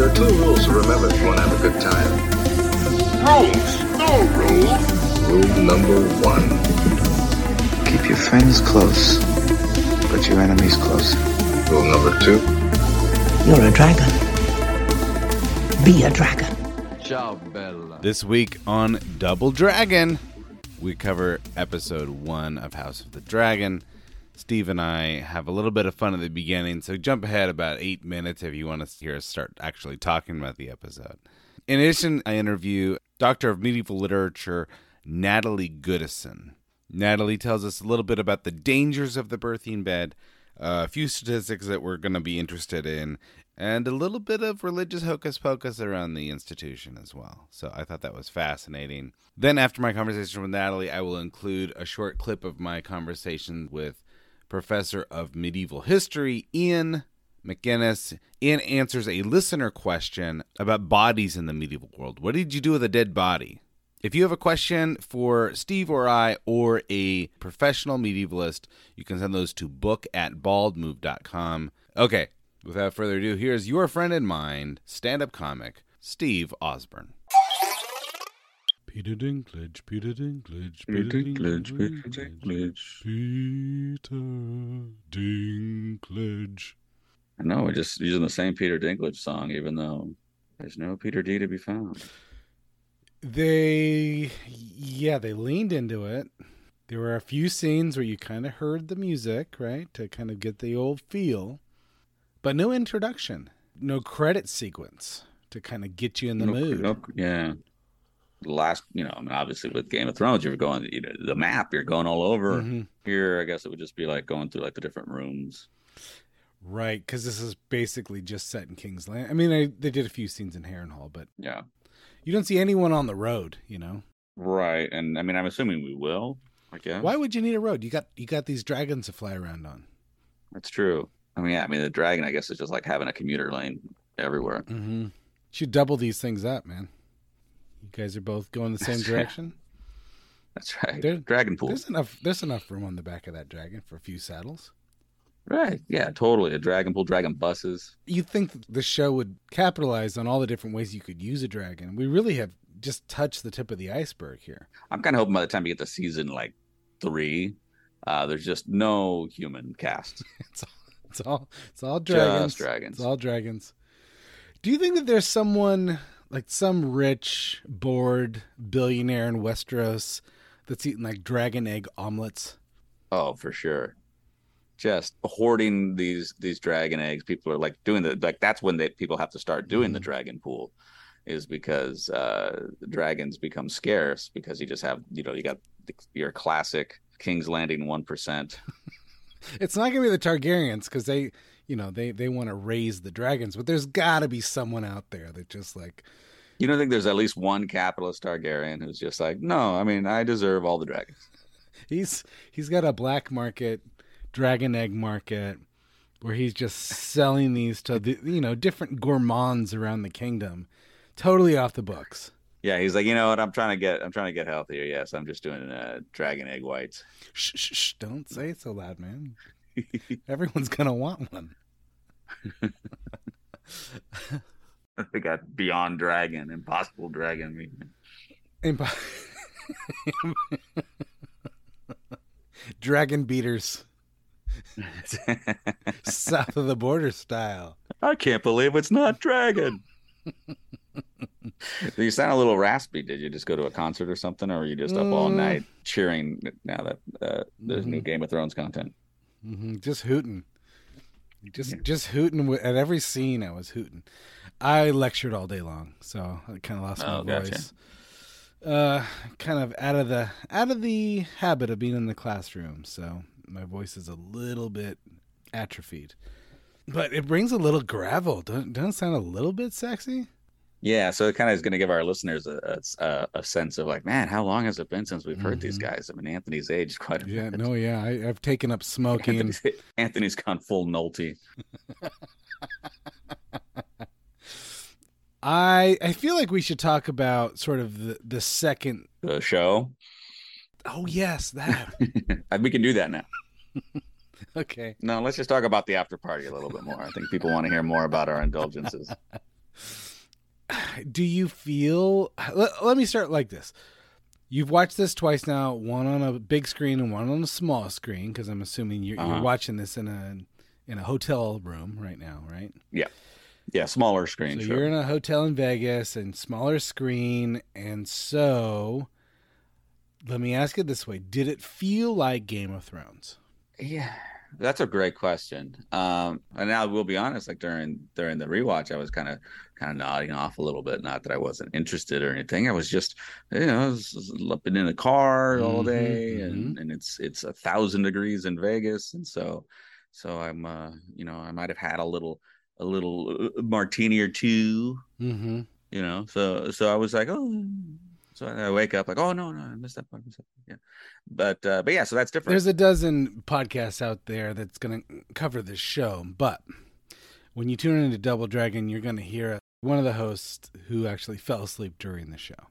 There are 2 rules to remember if you want to have a good time. Rules! No rules! Rule number 1. Keep your friends close, but your enemies closer. Rule number 2. You're a dragon. Be a dragon. Ciao, Bella. This week on Double Dragon, we cover episode 1 of House of the Dragon. Steve and I have a little bit of fun at the beginning, so jump ahead about 8 minutes if you want to hear us start actually talking about the episode. In addition, I interview Doctor of Medieval Literature, Natalie Goodison. Natalie tells us a little bit about the dangers of the birthing bed, a few statistics that we're going to be interested in, and a little bit of religious hocus pocus around the institution as well. So I thought that was fascinating. Then after my conversation with Natalie, I will include a short clip of my conversation with Professor of Medieval History, Ian McGinnis. Ian answers a listener question about bodies in the medieval world. What did you do with a dead body? If you have a question for Steve or I or a professional medievalist, you can send those to book@baldmove.com. Okay, without further ado, here's your friend and mine, stand-up comic, Steve Osborne. Peter Dinklage, Peter Dinklage, Peter Dinklage, Peter Dinklage, Peter Dinklage. I know, we're just using the same Peter Dinklage song, even though there's no Peter D to be found. They leaned into it. There were a few scenes where you kind of heard the music, right, to kind of get the old feel, but no introduction, no credit sequence to kind of get you in the mood. Yeah. Last, obviously with Game of Thrones, you're going, the map, you're going all over. Mm-hmm. Here, I guess it would just be like going through like the different rooms. Right, because this is basically just set in King's Land. I mean, they did a few scenes in Harrenhal, but yeah, you don't see anyone on the road, Right, and I mean, I'm assuming we will, I guess. Why would you need a road? You got these dragons to fly around on. That's true. The dragon, I guess, is just like having a commuter lane everywhere. Mm-hmm. Should double these things up, man. You guys are both going the same direction. That's right. Dragon pool. There's enough room on the back of that dragon for a few saddles. Right. Yeah, totally. A dragon pool, dragon buses. You'd think the show would capitalize on all the different ways you could use a dragon. We really have just touched the tip of the iceberg here. I'm kind of hoping by the time you get to season 3, there's just no human cast. It's all dragons. Just dragons. It's all dragons. Do you think that there's someone, like some rich, bored billionaire in Westeros that's eating like dragon egg omelets? Oh, for sure. Just hoarding these dragon eggs. People are like doing that's when people have to start doing the dragon pool, is because the dragons become scarce because you just have, you got your classic King's Landing 1%. It's not going to be the Targaryens because they want to raise the dragons, but there's got to be someone out there that just like... You don't think there's at least one capitalist Targaryen who's just like, no, I deserve all the dragons. He's got a black market, dragon egg market, where he's just selling these to the, different gourmands around the kingdom, totally off the books. Yeah, he's like, you know what? I'm trying to get healthier. Yes, I'm just doing dragon egg whites. Shh! Don't say it so loud, man. Everyone's gonna want one. They got Beyond Dragon, Impossible Dragon. Dragon beaters. South of the border style. I can't believe it's not dragon. You sound a little raspy. Did you just go to a concert or something, or were you just up all night cheering now that there's new Game of Thrones content? Mm-hmm. Just hooting. Just hooting. At every scene, I was hooting. I lectured all day long, so I kind of lost my voice. Kind of out of the habit of being in the classroom, so my voice is a little bit atrophied. But it brings a little gravel. Don't it sound a little bit sexy? Yeah, so it kind of is going to give our listeners a sense of like, man, how long has it been since we've heard these guys? Anthony's aged quite a bit. I've taken up smoking. Anthony's gone full Nolte. I feel like we should talk about sort of the second... The show? Oh, yes, that. We can do that now. Okay. No, let's just talk about the after party a little bit more. I think people want to hear more about our indulgences. Do you feel? Let me start like this. You've watched this twice now, one on a big screen and one on a small screen, because I'm assuming you're watching this in a hotel room right now, right? Yeah, smaller screen. So sure. you're in a hotel in Vegas and smaller screen, and so let me ask it this way: did it feel like Game of Thrones? Yeah, that's a great question. And now we'll be honest, like during the rewatch, I was kind of nodding off a little bit. Not that I wasn't interested or anything. I was just, I was been in a car all day, and it's 1,000 degrees in Vegas, and so I'm, I might have had a little martini or two, So I was like, oh. So I wake up like, oh no, I missed that part. Yeah, but yeah, so that's different. There's a dozen podcasts out there that's going to cover this show, but when you tune into Double Dragon, you're going to hear one of the hosts who actually fell asleep during the show.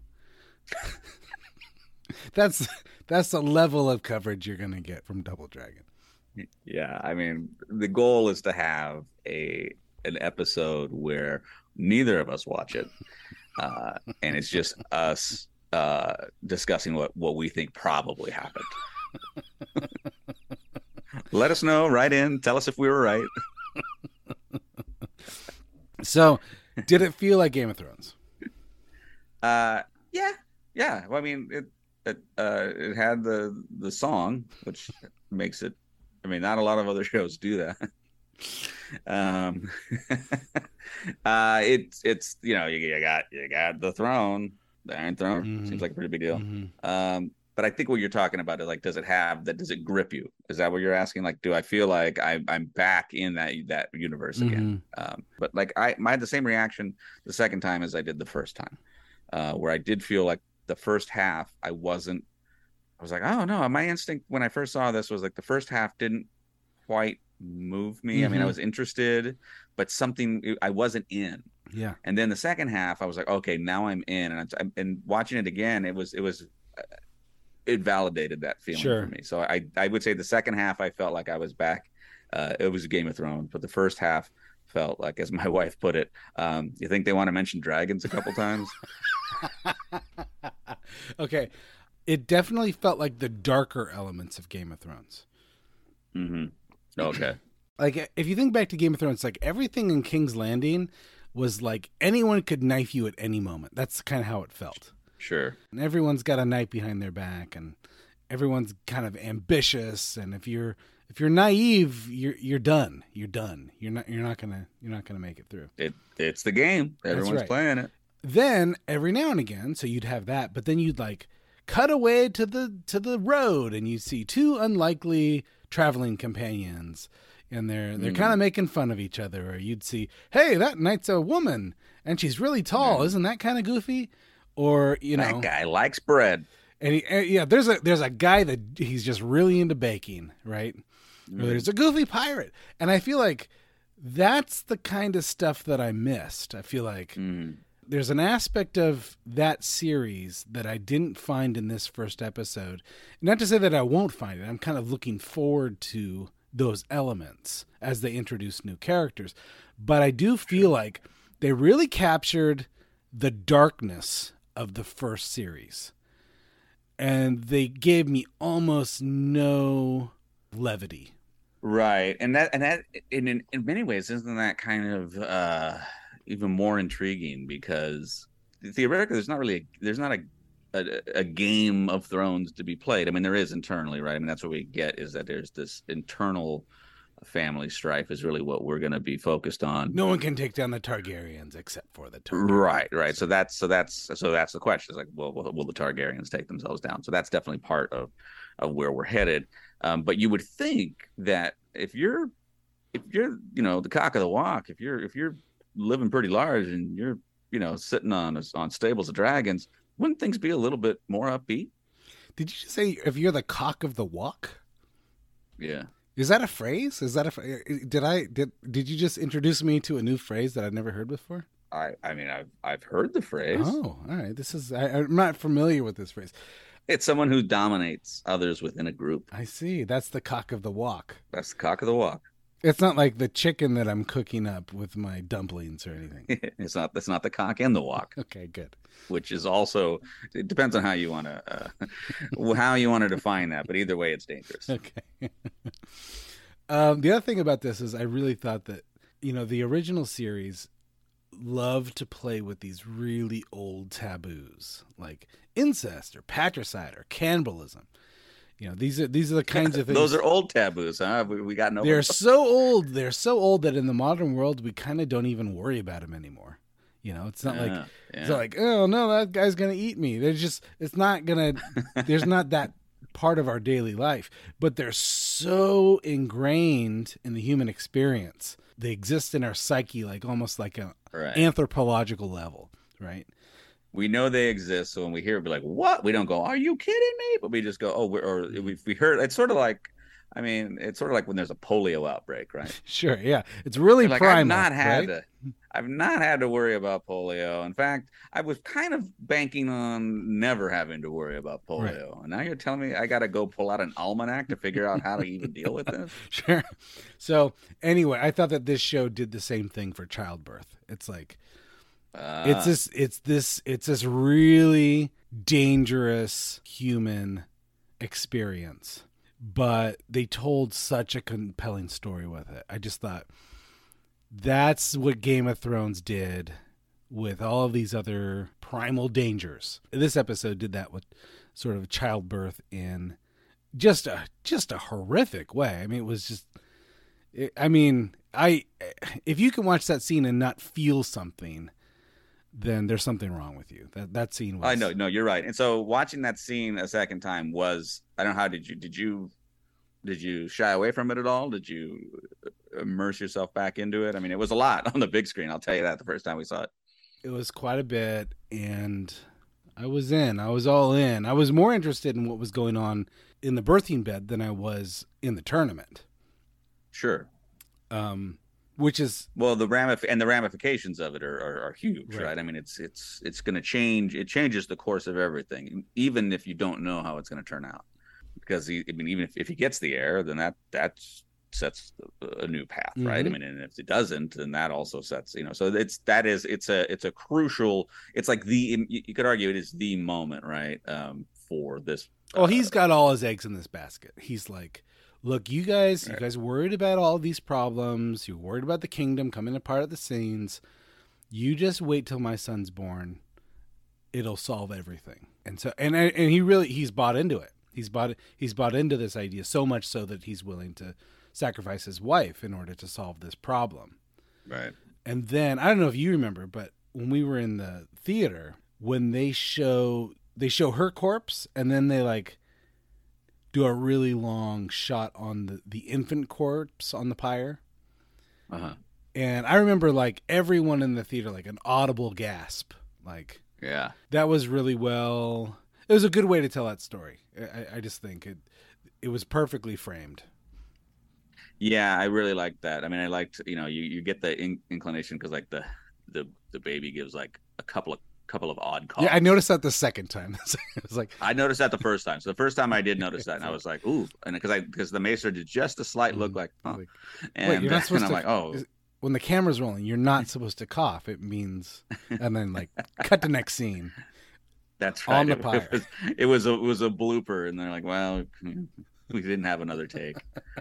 That's the level of coverage you're going to get from Double Dragon. Yeah, I mean, the goal is to have an episode where neither of us watch it, and it's just us discussing what we think probably happened. Let us know. Write in. Tell us if we were right. So, did it feel like Game of Thrones? Yeah. Well, I mean, it had the song, which makes it. I mean, not a lot of other shows do that. It's you got the throne, the Iron Throne. Seems like a pretty big deal. But I think what you're talking about is like, does it grip you? Is that what you're asking? Like, do I feel like I'm back in that universe again? But like I had the same reaction the second time as I did the first time, where I did feel like the first half I was like, oh no, my instinct when I first saw this was like the first half didn't quite move me. I mean, I was interested, but something I wasn't in. Yeah. And then the second half, I was like, okay, now I'm in. And watching it again, it validated that feeling for me. So I would say the second half, I felt like I was back. It was Game of Thrones, but the first half felt like, as my wife put it, you think they want to mention dragons a couple times? Okay. It definitely felt like the darker elements of Game of Thrones. Okay. Like, if you think back to Game of Thrones, like everything in King's Landing was like anyone could knife you at any moment. That's kind of how it felt. Sure. And everyone's got a knife behind their back, and everyone's kind of ambitious. And if you're naive, you're done. You're done. You're not gonna make it through. It's the game. Everyone's playing it. Then every now and again, so you'd have that, but then you'd like cut away to the road, and you see two unlikely traveling companions, and they're kind of making fun of each other. Or you'd see, hey, that knight's a woman, and she's really tall. Isn't that kind of goofy? Or that guy likes bread. And there's a guy that he's just really into baking, right? Or there's a goofy pirate, and I feel like that's the kind of stuff that I missed. I feel like there's an aspect of that series that I didn't find in this first episode. Not to say that I won't find it. I'm kind of looking forward to those elements as they introduce new characters. But I do feel like they really captured the darkness of the first series. And they gave me almost no levity. Right. And that in many ways, isn't that kind of even more intriguing, because theoretically there's not a Game of Thrones to be played. I mean, there is internally, right? I mean, that's what we get, is that there's this internal family strife is really what we're going to be focused on. No one can take down the Targaryens except for the Targaryens. Right. So that's the question. It's like, well, will the Targaryens take themselves down? So that's definitely part of where we're headed. But you would think that if you're the cock of the walk, if you're living pretty large and you're sitting on stables of dragons, wouldn't things be a little bit more upbeat? Did you just say if you're the cock of the walk? Yeah. Is that a phrase? Did you just introduce me to a new phrase that I've never heard before? I mean, I've heard the phrase. Oh, all right. I'm not familiar with this phrase. It's someone who dominates others within a group. I see. That's the cock of the walk. That's the cock of the walk. It's not like the chicken that I'm cooking up with my dumplings or anything. It's not. That's not the cock and the walk. Okay, good. Which is also, it depends on how you want to define that. But either way, it's dangerous. Okay. The other thing about this is I really thought that, the original series loved to play with these really old taboos like incest or patricide or cannibalism. These are the kinds of things. Those are old taboos, huh? We got no. They're so old. They're so old that in the modern world we kind of don't even worry about them anymore. It's not it's not like, oh no, that guy's gonna eat me. It's not gonna. There's not that part of our daily life, but they're so ingrained in the human experience. They exist in our psyche, like almost like an anthropological level, right? We know they exist, so when we hear it, we're like, "What?" We don't go, "Are you kidding me?" But we just go, "Oh," we heard. It's sort of like, when there's a polio outbreak, right? Sure, yeah, it's really like, primal. I've not had to worry about polio. In fact, I was kind of banking on never having to worry about polio. Right. And now you're telling me I got to go pull out an almanac to figure out how to even deal with this? Sure. So anyway, I thought that this show did the same thing for childbirth. It's like, it's this really dangerous human experience, but they told such a compelling story with it. I just thought that's what Game of Thrones did with all of these other primal dangers. This episode did that with sort of childbirth in just a horrific way. I mean, it was just, if you can watch that scene and not feel something, then there's something wrong with you. That scene was... I know, no, you're right. And so watching that scene a second time was, I don't know, how did you shy away from it at all? Did you immerse yourself back into it? I mean, it was a lot on the big screen. I'll tell you that the first time we saw it. It was quite a bit, and I was in. I was all in. I was more interested in what was going on in the birthing bed than I was in the tournament. Sure. Which is... Well, the ramifications of it are huge, right? I mean, it's going to change. It changes the course of everything, even if you don't know how it's going to turn out. Because even if he gets the heir, then that sets a new path, right? I mean, and if it doesn't, then that also sets, so it's a crucial. It's like you could argue it is the moment, right? For this. Well, he's got all his eggs in this basket. He's like, look, you guys worried about all these problems. You're worried about the kingdom coming apart at the seams. You just wait till my son's born. It'll solve everything. And so, and he's bought into it. He's bought into this idea so much so that he's willing to sacrifice his wife in order to solve this problem. Right. And then, I don't know if you remember, but when we were in the theater, when they show her corpse, and then they like do a really long shot on the infant corpse on the pyre. Uh-huh. And I remember like everyone in the theater, like an audible gasp. Like, yeah, that was really well. It was a good way to tell that story. I just think it was perfectly framed. Yeah, I really liked that. I mean, I liked, you get the inclination because like the baby gives like a couple of odd calls. Yeah, I noticed that the second time. It was like, I noticed that the first time. So the first time I did notice that, and I was like, ooh, and because the maester did just a slight look like, oh, like, and, you're not supposed I'm to, like, oh. When the camera's rolling, you're not supposed to cough. It means, and then like cut to next scene. That's right. On the pyre. It was a blooper, and they're like, well, we didn't have another take.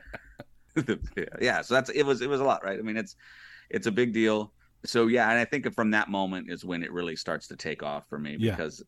Yeah, so it was a lot, right? I mean, it's a big deal. So yeah, and I think from that moment is when it really starts to take off for me, because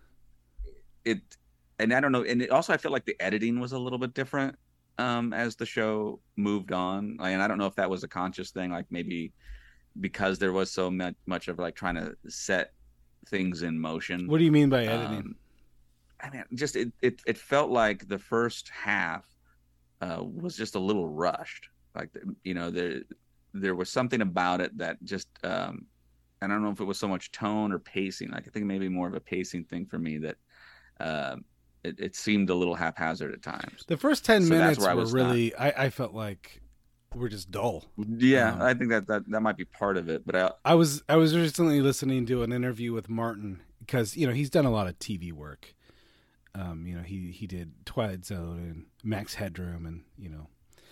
and I don't know, and also I feel like the editing was a little bit different as the show moved on, and I don't know if that was a conscious thing, like maybe because there was so much of like trying to set things in motion. What do you mean by editing? I mean, just it felt like the first half was just a little rushed. Like, there was something about it that just I don't know if it was so much tone or pacing. Like, I think maybe more of a pacing thing for me, that it seemed a little haphazard at times. The first 10 minutes were really, I felt like we're just dull. Yeah, I think that might be part of it. But I was recently listening to an interview with Martin, because he's done a lot of TV work. He did Twilight Zone and Max Headroom, and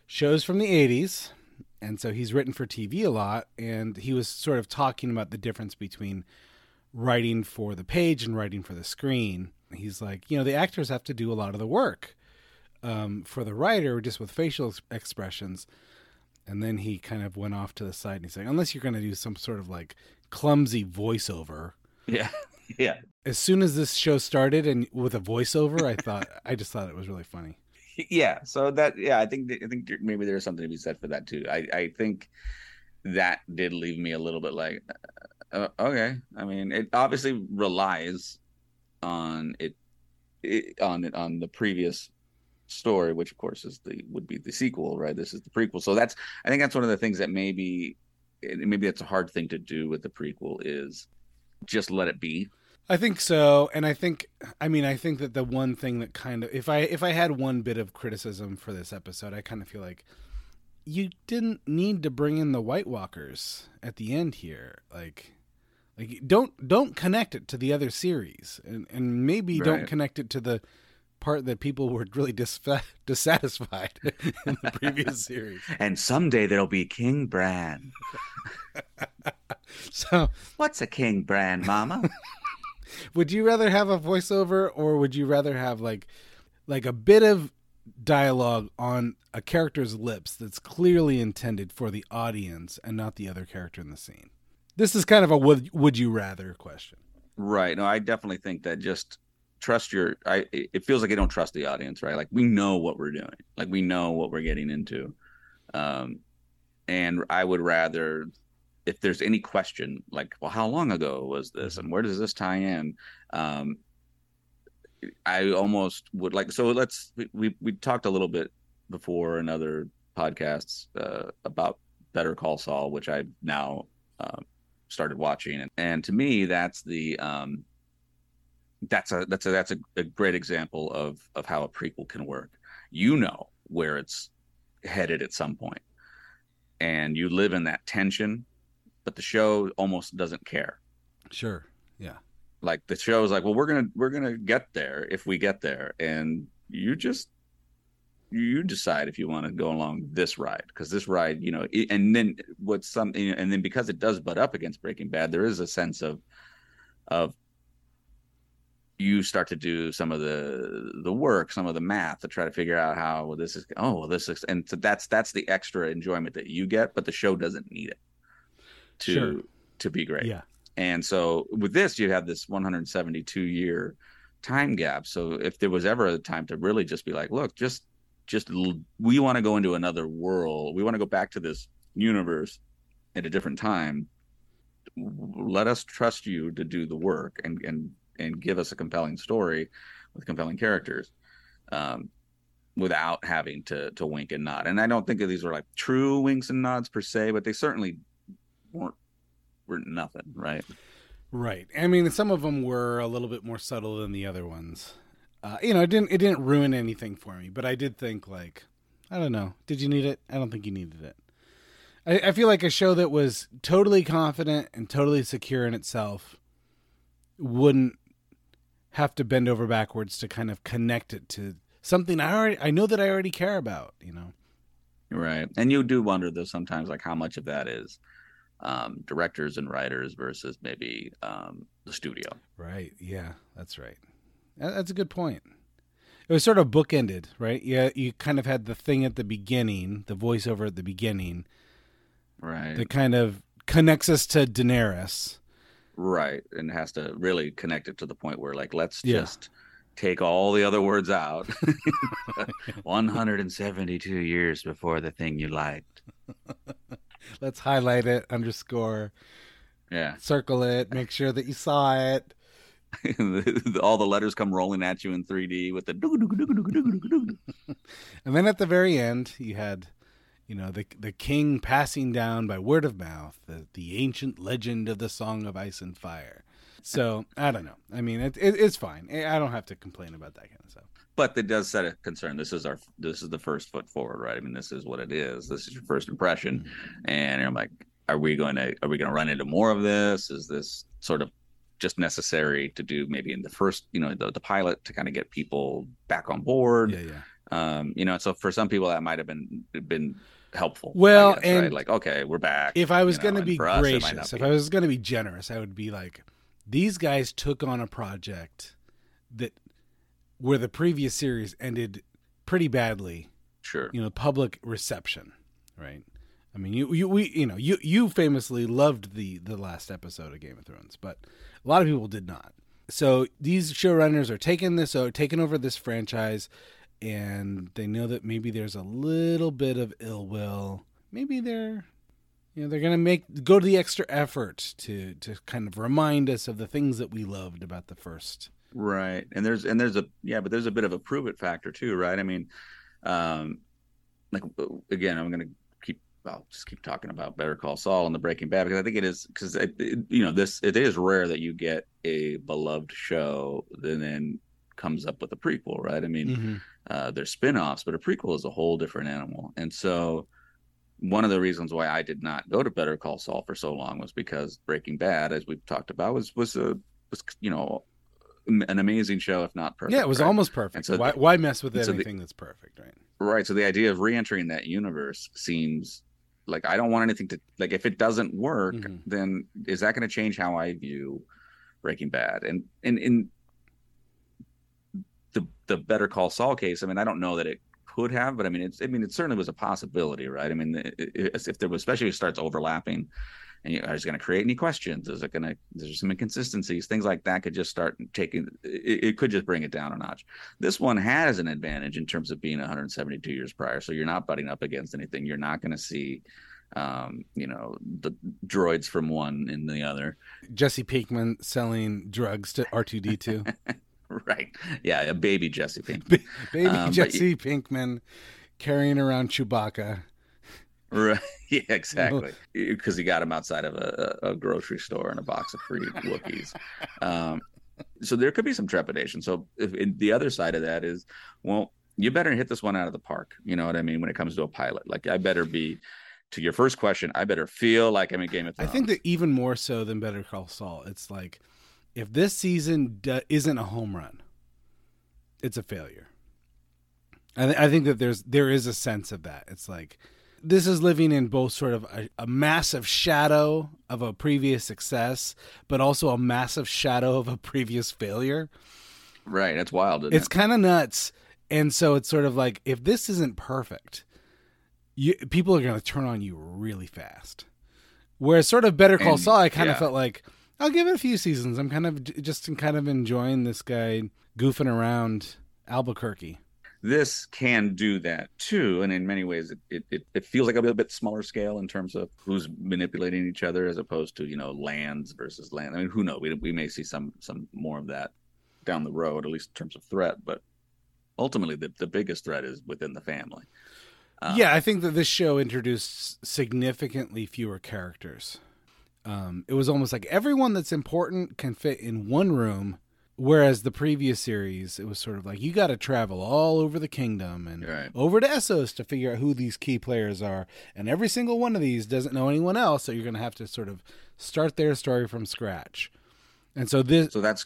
shows from the 80s. And so he's written for TV a lot. And he was sort of talking about the difference between writing for the page and writing for the screen. He's like, the actors have to do a lot of the work for the writer just with facial expressions. And then he kind of went off to the side and he's like, unless you're going to do some sort of like clumsy voiceover. Yeah. Yeah. As soon as this show started and with a voiceover, I just thought it was really funny. Yeah. So I think maybe there's something to be said for that too. I think that did leave me a little bit like, okay. I mean, it obviously relies on on the previous story, which of course would be the sequel, right? This is the prequel. So I think that's one of the things that maybe that's a hard thing to do with the prequel is just let it be. I think so. And I think that the one thing that kind of, if I had one bit of criticism for this episode, I kind of feel like you didn't need to bring in the White Walkers at the end here. Like don't connect it to the other series, and maybe don't connect it to the part that people were really dissatisfied in the previous series. And someday there'll be King Bran. So what's a King Bran, Mama? Would you rather have a voiceover, or would you rather have like a bit of dialogue on a character's lips that's clearly intended for the audience and not the other character in the scene? This is kind of a would you rather question. Right. No, I definitely think that just trust it feels like you don't trust the audience, right? Like we know what we're doing. Like we know what we're getting into. And I would rather, if there's any question, like, well, how long ago was this and where does this tie in? I almost would like, so we talked a little bit before in other podcasts about Better Call Saul, which I've now started watching. And to me, that's that's a great example of how a prequel can work. Where it's headed at some point, and you live in that tension, but the show almost doesn't care. Sure. Yeah. Like the show is like, well, we're gonna get there if we get there, and you decide if you want to go along this ride, because this ride, and then and then because it does butt up against Breaking Bad, there is a sense of you start to do some of the work, some of the math to try to figure out how this is. And so that's the extra enjoyment that you get, but the show doesn't need it to be great. Yeah. And so with this, you have this 172-year time gap. So if there was ever a time to really just be like, look, just we want to go into another world. We want to go back to this universe at a different time. Let us trust you to do the work and give us a compelling story with compelling characters, without having to wink and nod. And I don't think that these were like true winks and nods per se, but they certainly were nothing, right? Right. I mean, some of them were a little bit more subtle than the other ones. It didn't ruin anything for me, but I did think, like, I don't know. Did you need it? I don't think you needed it. I feel like a show that was totally confident and totally secure in itself wouldn't have to bend over backwards to kind of connect it to something I know that I already care about, Right. And you do wonder, though, sometimes, like, how much of that is directors and writers versus maybe the studio. Right. Yeah, that's right. That's a good point. It was sort of bookended, right? Yeah, you kind of had the thing at the beginning, the voiceover at the beginning, right? That kind of connects us to Daenerys, right? And has to really connect it to the point where, like, let's just take all the other words out. 172 years before the thing you liked. Let's highlight it, underscore, circle it, make sure that you saw it. All the letters come rolling at you in 3D with the and then at the very end you had the king passing down by word of mouth the ancient legend of the Song of Ice and Fire. So I don't know, I mean it's fine. I don't have to complain about that kind of stuff, but it does set a concern. This is the first foot forward, right? I mean, this is what it is. This is your first impression, and I'm like, are we going to run into more of this? Is this sort of just necessary to do maybe in the first, the pilot to kind of get people back on board? Yeah. So for some people that might have been been helpful. Well, I guess, and right? Like, okay, we're back. If I was you know, going to and be for us, it might gracious, not if I was going to be generous, I would be like, these guys took on a project that where the previous series ended pretty badly. Sure. You know, public reception, right? I mean, you famously loved the last episode of Game of Thrones, but a lot of people did not. So these showrunners are taking over this franchise, and they know that maybe there's a little bit of ill will. Maybe they're going to go to the extra effort to kind of remind us of the things that we loved about the first. Right. And there's a bit of a prove it factor too, right? I mean, like, again, I'll just keep talking about Better Call Saul and the Breaking Bad, because I think it is rare that you get a beloved show that then comes up with a prequel, right? I mean, there's spin-offs, but a prequel is a whole different animal. And so one of the reasons why I did not go to Better Call Saul for so long was because Breaking Bad, as we've talked about, was an amazing show, if not perfect. Yeah, it was almost perfect. So why mess with anything that's perfect, right? Right. So the idea of re-entering that universe seems like, I don't want anything to, like, if it doesn't work, then is that going to change how I view Breaking Bad? And in the Better Call Saul case, I mean, I don't know that it could have, but I mean, it certainly was a possibility, right? I mean, if there was, especially if it starts overlapping, and is it going to create any questions? Is there some inconsistencies? Things like that could just start it could just bring it down a notch. This one has an advantage in terms of being 172 years prior. So you're not butting up against anything. You're not going to see, the droids from one in the other. Jesse Pinkman selling drugs to R2-D2. Right. Yeah. A baby Jesse Pinkman. Baby Jesse Pinkman carrying around Chewbacca. Right. Yeah, exactly. Because he got him outside of a grocery store and a box of free Wookiees. So there could be some trepidation. So the other side of that is, well, you better hit this one out of the park. You know what I mean? When it comes to a pilot, like, I better be, to your first question, I better feel like I'm in Game of Thrones. I think that even more so than Better Call Saul, it's like, if this season isn't a home run, it's a failure. I think that there is a sense of that. It's like, this is living in both sort of a massive shadow of a previous success, but also a massive shadow of a previous failure. Right. That's wild. It's kind of nuts. And so it's sort of like, if this isn't perfect, people are going to turn on you really fast. Whereas sort of Better Call Saul, I kind of felt like, I'll give it a few seasons. I'm kind of enjoying this guy goofing around Albuquerque. This can do that too, and in many ways, it feels like a little bit smaller scale in terms of who's manipulating each other, as opposed to lands versus land. I mean, who knows? We may see some more of that down the road, at least in terms of threat. But ultimately, the biggest threat is within the family. I think that this show introduced significantly fewer characters. It was almost like everyone that's important can fit in one room. Whereas the previous series, it was sort of like, you got to travel all over the kingdom and over to Essos to figure out who these key players are. And every single one of these doesn't know anyone else. So you're going to have to sort of start their story from scratch. And so that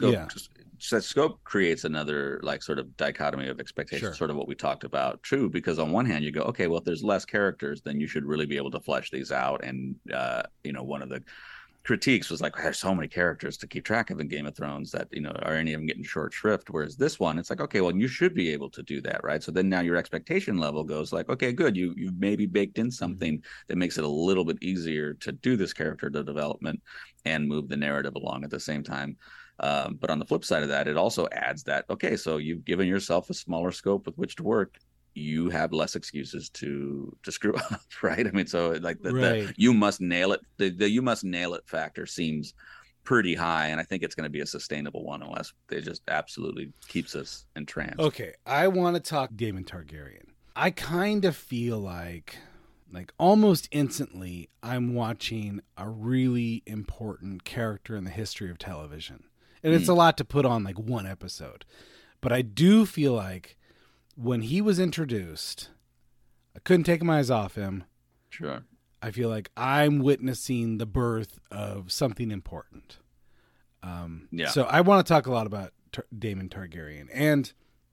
scope creates another like sort of dichotomy of expectations, sort of what we talked about. True. Because on one hand you go, okay, well, if there's less characters, then you should really be able to flesh these out. And, one of the critiques was like, there's so many characters to keep track of in Game of Thrones that, are any of them getting short shrift? Whereas this one, it's like, okay, well, you should be able to do that, right? So then now your expectation level goes like, okay, good. You've maybe baked in something that makes it a little bit easier to do this character development and move the narrative along at the same time. But on the flip side of that, it also adds that, okay, so you've given yourself a smaller scope with which to work. You have less excuses to screw up, right? I mean, so like the you must nail it. The you must nail it factor seems pretty high, and I think it's going to be a sustainable one unless it just absolutely keeps us entranced. Okay, I want to talk Daemon Targaryen. I kind of feel like almost instantly, I'm watching a really important character in the history of television, and it's a lot to put on like one episode, but I do feel like, when he was introduced, I couldn't take my eyes off him. Sure. I feel like I'm witnessing the birth of something important. So I want to talk a lot about Daemon Targaryen. And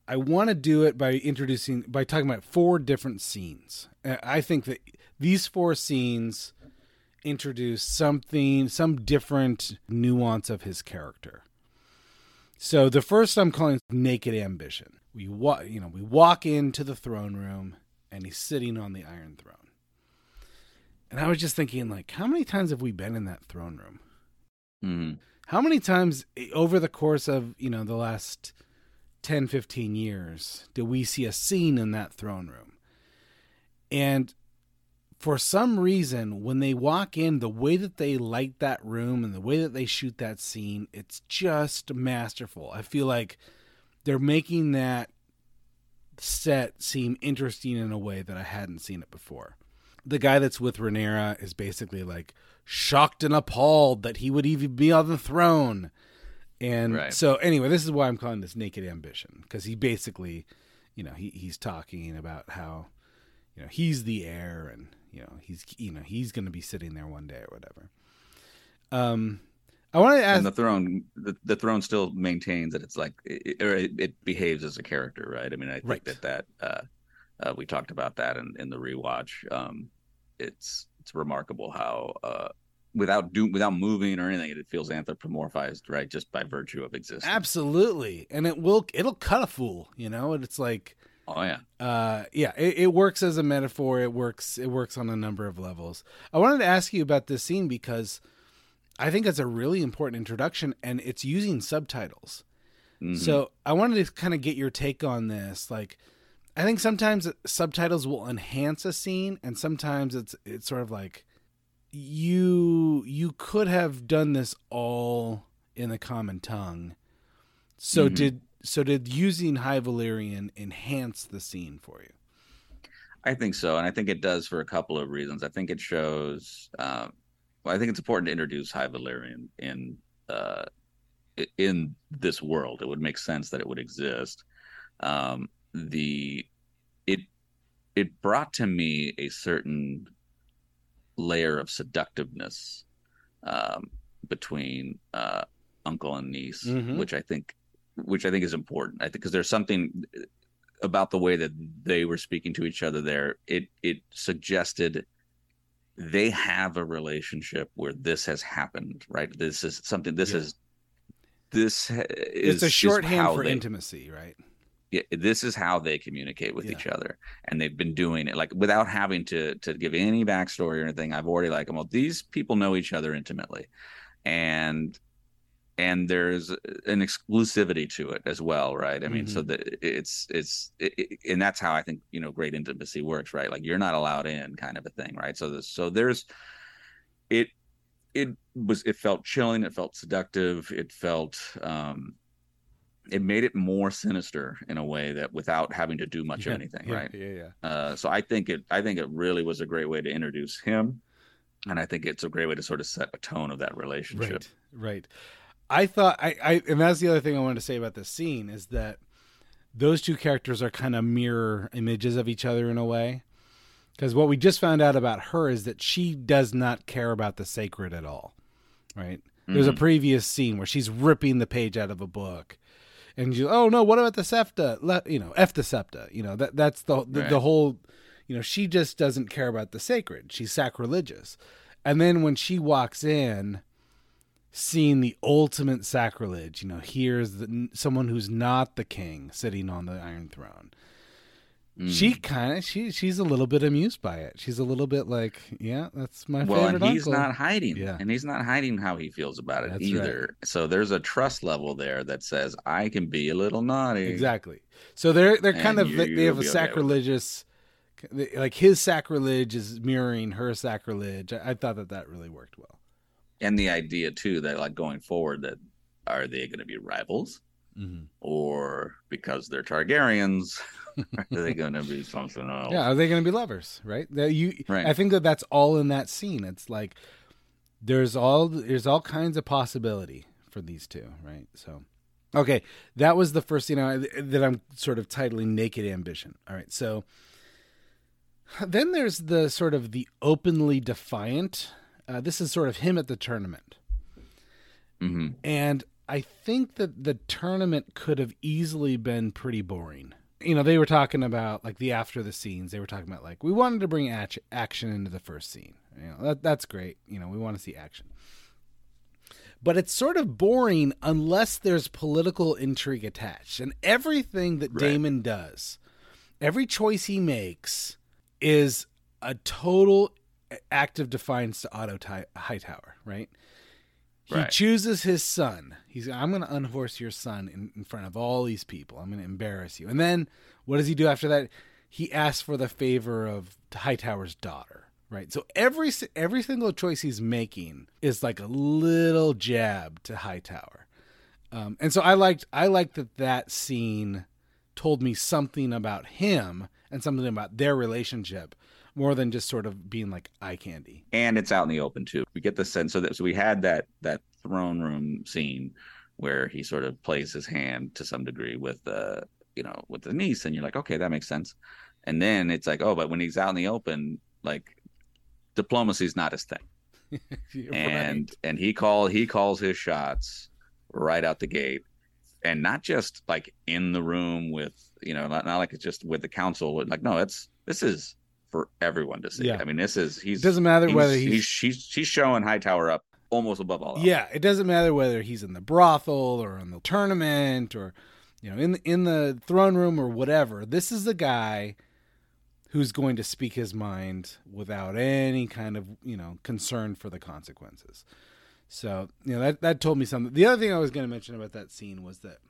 I want to do it by talking about 4 different scenes. I think that these 4 scenes introduce some different nuance of his character. So the first I'm calling Naked Ambition. We walk into the throne room and he's sitting on the Iron Throne. And I was just thinking, like, how many times have we been in that throne room? Mm-hmm. How many times over the course of, the last 10, 15 years did we see a scene in that throne room? And for some reason, when they walk in, the way that they light that room and the way that they shoot that scene, it's just masterful. I feel like they're making that set seem interesting in a way that I hadn't seen it before. The guy that's with Rhaenyra is basically like shocked and appalled that he would even be on the throne. And so anyway, this is why I'm calling this Naked Ambition, because he basically, he's talking about how, he's the heir and, he's going to be sitting there one day or whatever. I wanted to ask, and the throne still maintains that it's like, it behaves as a character, right? I mean, I think that we talked about that in the rewatch. It's remarkable how without moving or anything, it feels anthropomorphized, right? Just by virtue of existence. Absolutely, and it'll cut a fool, and it's like, oh yeah, it works as a metaphor. It works on a number of levels. I wanted to ask you about this scene because I think it's a really important introduction, and it's using subtitles. Mm-hmm. So I wanted to kind of get your take on this, like. I think sometimes subtitles will enhance a scene, and sometimes it's sort of like you could have done this all in the common tongue. So did using High Valyrian enhance the scene for you? I think so, and I think it does for a couple of reasons. I think it shows. I think it's important to introduce High Valyrian in this world. It would make sense that it would exist. It brought to me a certain layer of seductiveness between uncle and niece, which I think is important. I think because there's something about the way that they were speaking to each other there. It suggested they have a relationship where this has happened, right? This is something. It's a shorthand for intimacy, right? Yeah, this is how they communicate with each other, and they've been doing it like without having to give any backstory or anything. I've already these people know each other intimately, and there's an exclusivity to it as well, right? I mean, so that and that's how I think great intimacy works, right? Like you're not allowed in, kind of a thing, right? So there's it felt chilling, it felt seductive, it felt. It made it more sinister in a way that without having to do much of anything, right? Yeah. So I think it really was a great way to introduce him, and I think it's a great way to sort of set a tone of that relationship. Right. I thought and that's the other thing I wanted to say about this scene is that those two characters are kind of mirror images of each other in a way, because what we just found out about her is that she does not care about the sacred at all, right? There's a previous scene where she's ripping the page out of a book. And you, oh no, what about the septa? F the septa. That's the whole. She just doesn't care about the sacred. She's sacrilegious. And then when she walks in, seeing the ultimate sacrilege, here's someone who's not the king sitting on the Iron Throne. She's a little bit amused by it. She's a little bit like, yeah, that's my favorite and he's uncle. not hiding. And he's not hiding how he feels about it either. Right. So there's a trust level there that says, I can be a little naughty. Exactly. So they're kind of, they have a sacrilegious, like his sacrilege is mirroring her sacrilege. I thought that really worked well. And the idea too, that like going forward, that are they going to be rivals? Or because they're Targaryens, are they going to be something else? Yeah, are they going to be lovers? Right. Right. I think that's all in that scene. It's like there's all kinds of possibility for these two, right? So, okay, that was the first scene that I'm sort of titling Naked Ambition. All right, so then there's the sort of the openly defiant. This is sort of him at the tournament, and I think that the tournament could have easily been pretty boring. You know, they were talking about like the after the scenes. They were talking about like, we wanted to bring action into the first scene. You know, that's great. You know, we want to see action. But it's sort of boring unless there's political intrigue attached. And everything that Damon does, every choice he makes is a total act of defiance to Otto Hightower, right? He chooses his son. I'm going to unhorse your son in front of all these people. I'm going to embarrass you. And then what does he do after that? He asks for the favor of Hightower's daughter, right? So every single choice he's making is like a little jab to Hightower. And so I liked that scene told me something about him and something about their relationship more than just sort of being like eye candy. And it's out in the open too. We get the sense so we had that throne room scene where he sort of plays his hand to some degree with the niece, and you're like, okay, that makes sense. And then it's like, oh, but when he's out in the open, like diplomacy is not his thing. and he calls his shots right out the gate, and not just like in the room with, you know, not like it's just with the council. Like, no, this is for everyone to see. Yeah. I mean, it doesn't matter whether she's showing Hightower up almost above all else. Yeah, it doesn't matter whether he's in the brothel or in the tournament or, you know, in the throne room or whatever. This is the guy who's going to speak his mind without any kind of, you know, concern for the consequences. So, you know, that told me something. The other thing I was going to mention about that scene was that,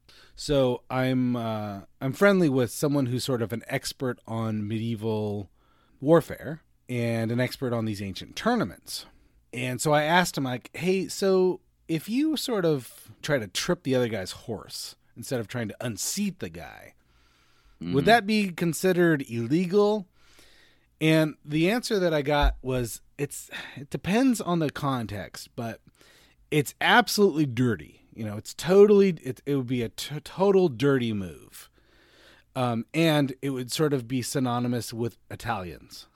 so I'm friendly with someone who's sort of an expert on medieval warfare and an expert on these ancient tournaments. And so I asked him, like, hey, so if you sort of try to trip the other guy's horse instead of trying to unseat the guy, would that be considered illegal? And the answer that I got was, it depends on the context, but it's absolutely dirty. You know, it's totally, it would be a total dirty move. And it would sort of be synonymous with Italians.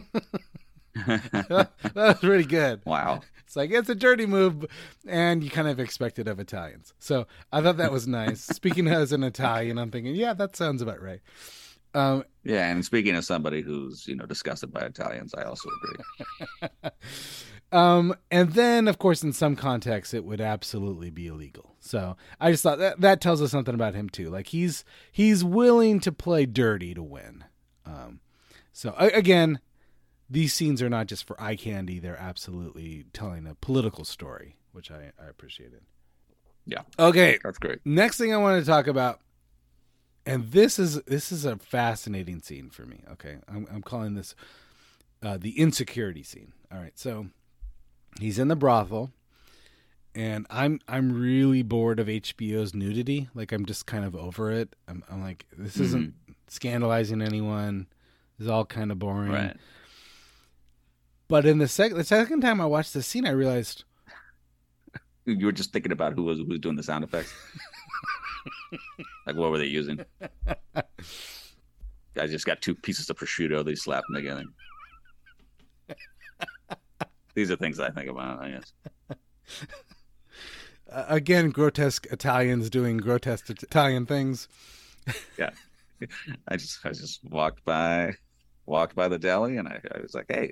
That was pretty good. Wow. It's like, it's a dirty move, and you kind of expect it of Italians. So I thought that was nice. Speaking as an Italian, I'm thinking, yeah, that sounds about right. Yeah, and speaking of somebody who's, you know, disgusted by Italians, I also agree. And then, of course, in some contexts, it would absolutely be illegal. So I just thought that tells us something about him too. Like he's willing to play dirty to win. So again, these scenes are not just for eye candy; they're absolutely telling a political story, which I appreciated. Yeah. Okay, that's great. Next thing I wanted to talk about, and this is a fascinating scene for me. Okay, I'm calling this the insecurity scene. All right, so he's in the brothel, and I'm really bored of HBO's nudity. Like, I'm just kind of over it. I'm like, this isn't scandalizing anyone. This is all kind of boring. Right. But in the second time I watched this scene, I realized you were just thinking about who was doing the sound effects. Like, what were they using? I just got 2 pieces of prosciutto. They slapped them together. These are things I think about, I guess. Again, grotesque Italians doing grotesque Italian things. Yeah. I just walked by the deli, and I was like, hey.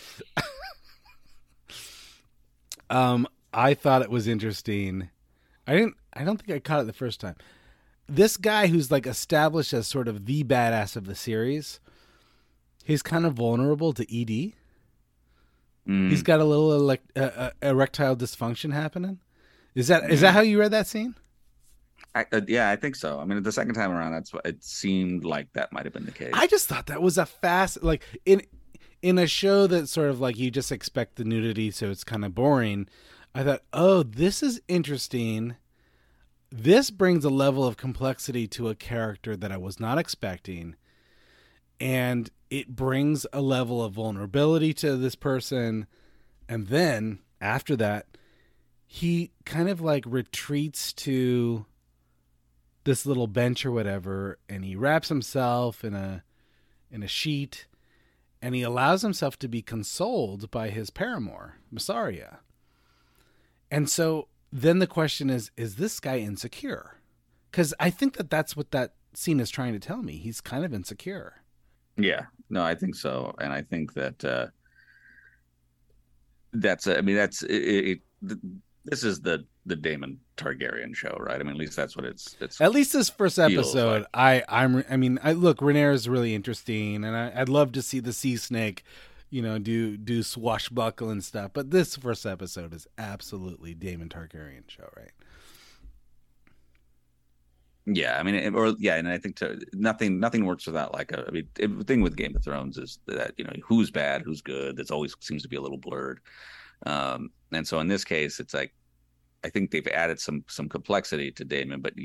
I thought it was interesting. I don't think I caught it the first time. This guy who's like established as sort of the badass of the series, he's kind of vulnerable to ED. He's got a little erectile dysfunction happening. Is that how you read that scene? Yeah, I think so. I mean, the second time around, it seemed like that might have been the case. I just thought that was a like in a show that sort of like you just expect the nudity, so it's kind of boring. I thought, oh, this is interesting. This brings a level of complexity to a character that I was not expecting. And it brings a level of vulnerability to this person. And then after that, he kind of like retreats to this little bench or whatever, and he wraps himself in a sheet, and he allows himself to be consoled by his paramour, Massaria. And so then the question is this guy insecure? Because I think that's what that scene is trying to tell me. He's kind of insecure. Yeah, no, I think so, and I think that this is the Daemon Targaryen show, right? I mean, at least that's what it's at least this first episode. Like. Look, Rhaenyra is really interesting, and I'd love to see the Sea Snake, do swashbuckling stuff. But this first episode is absolutely Daemon Targaryen show, right? Yeah, I mean, and I think nothing works without the thing with Game of Thrones is that who's bad, who's good. That always seems to be a little blurred, and so in this case, it's like I think they've added some complexity to Daemon, but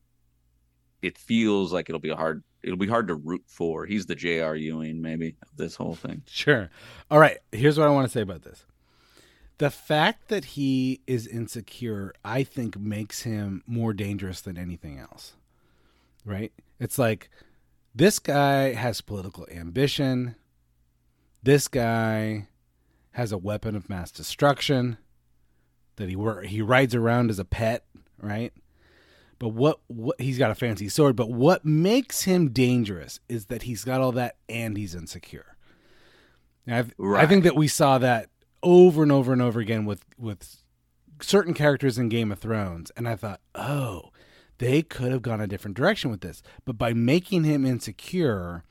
it feels like it'll be hard to root for. He's the J.R. Ewing maybe of this whole thing. Sure. All right. Here's what I want to say about this. The fact that he is insecure, I think, makes him more dangerous than anything else, right? It's like this guy has political ambition. This guy has a weapon of mass destruction that he rides around as a pet, right? But what he's got a fancy sword. But what makes him dangerous is that he's got all that and he's insecure. And I think that we saw that over and over and over again with certain characters in Game of Thrones. And I thought, oh, they could have gone a different direction with this. But by making him insecure,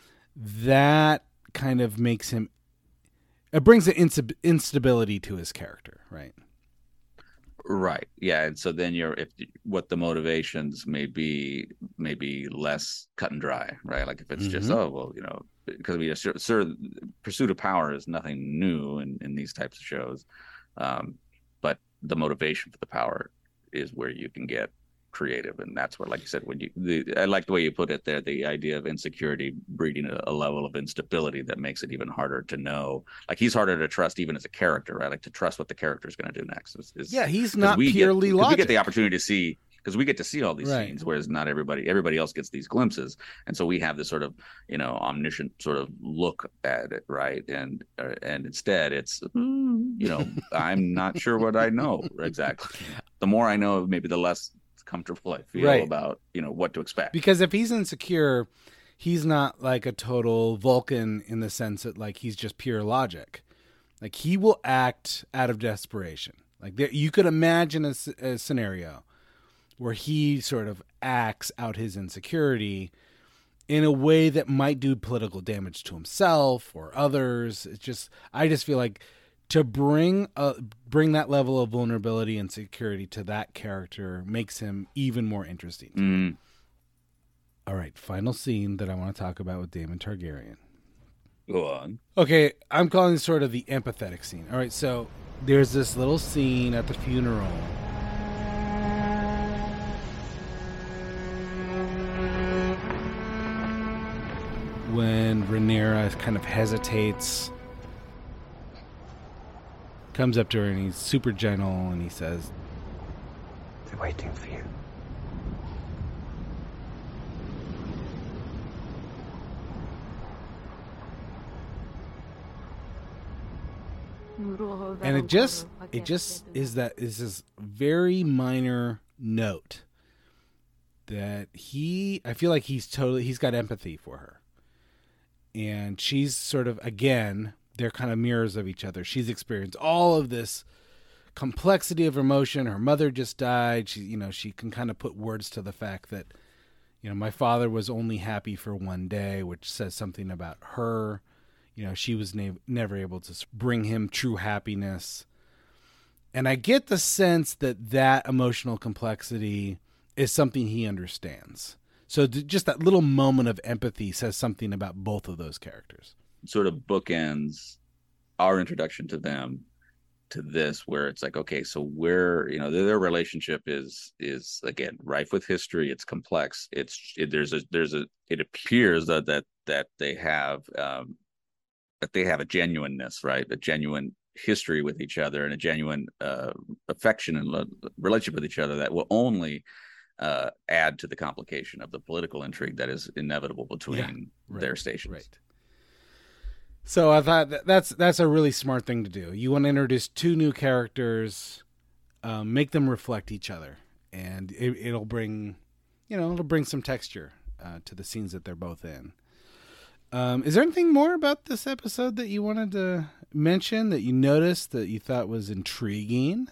that kind of makes him, it brings an instability to his character, right? Right. Yeah. And so then what the motivations may be less cut and dry, right? Like if it's just, because pursuit of power is nothing new in these types of shows. But the motivation for the power is where you can get creative. And that's where, like you said, I like the way you put it there, the idea of insecurity breeding a level of instability that makes it even harder to know. Like he's harder to trust even as a character, right? Like to trust what the character is going to do next. He's not purely logical. We get the opportunity to see, because we get to see all these scenes, whereas not everybody else gets these glimpses. And so we have this sort of, omniscient sort of look at it, right? And instead it's, I'm not sure what I know exactly. The more I know, maybe the less comfortable I feel about what to expect. Because if he's insecure, he's not like a total Vulcan in the sense that like he's just pure logic. Like he will act out of desperation. Like you could imagine a scenario where he sort of acts out his insecurity in a way that might do political damage to himself or others. I just feel like to bring that level of vulnerability and security to that character makes him even more interesting. Mm. All right, final scene that I want to talk about with Daemon Targaryen. Go on. Okay, I'm calling this sort of the empathetic scene. All right, so there's this little scene at the funeral when Rhaenyra kind of hesitates, comes up to her and he's super gentle and he says, "They're waiting for you." And it just is this very minor note that I feel like he's got empathy for her. And she's sort of, again, they're kind of mirrors of each other. She's experienced all of this complexity of emotion. Her mother just died. She can kind of put words to the fact that, my father was only happy for one day, which says something about her. She was never able to bring him true happiness. And I get the sense that emotional complexity is something he understands. So just that little moment of empathy says something about both of those characters. Sort of bookends our introduction to them to this, where it's like, okay, so their relationship is again rife with history. It's complex. It appears that they have a genuineness, right? A genuine history with each other and a genuine affection and relationship with each other that will only add to the complication of the political intrigue that is inevitable between their stations. Right. So I thought that's a really smart thing to do. You want to introduce two new characters make them reflect each other, and it'll bring, it'll bring some texture to the scenes that they're both in. Is there anything more about this episode that you wanted to mention, that you noticed, that you thought was intriguing?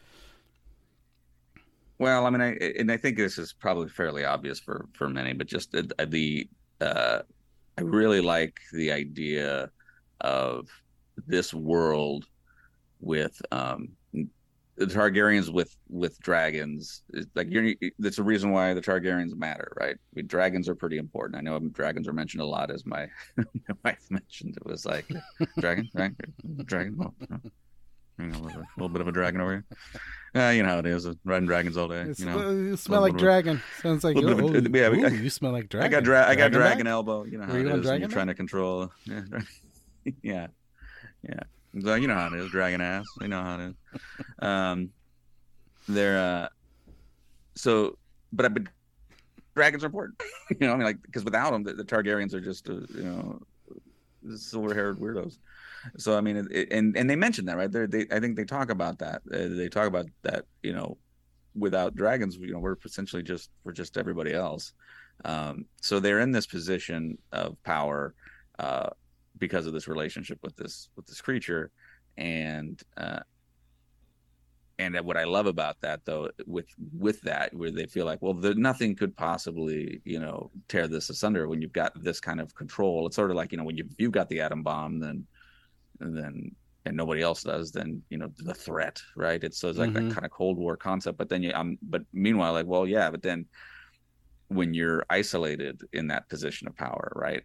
Well, I mean, I think this is probably fairly obvious for many, but just I really like the idea of this world with the Targaryens with dragons. Like, that's the reason why the Targaryens matter, right? I mean, dragons are pretty important. I know dragons are mentioned a lot, as my wife mentioned. It was like dragon. Oh, a little bit of a dragon over here. You know how it is, riding dragons all day. You smell like dragon. Sounds like you smell like dragon. I got dragon elbow. You know how it is. You're trying to control. Yeah. So you know how it is, dragon ass. You know how it is. They're so, but dragons are important. I mean, like, because without them, the Targaryens are just silver-haired weirdos. So I mean, and they mention that, right? I think they talk about that. They talk about that. Without dragons, we're essentially just everybody else. So they're in this position of power because of this relationship with this creature, and what I love about that, though, with that, where they feel like, well, nothing could possibly tear this asunder when you've got this kind of control. It's sort of like, when you've got the atom bomb, and nobody else does, then the threat, right? It's like that kind of Cold War concept. But then but meanwhile, like, well, yeah, but then when you're isolated in that position of power, right?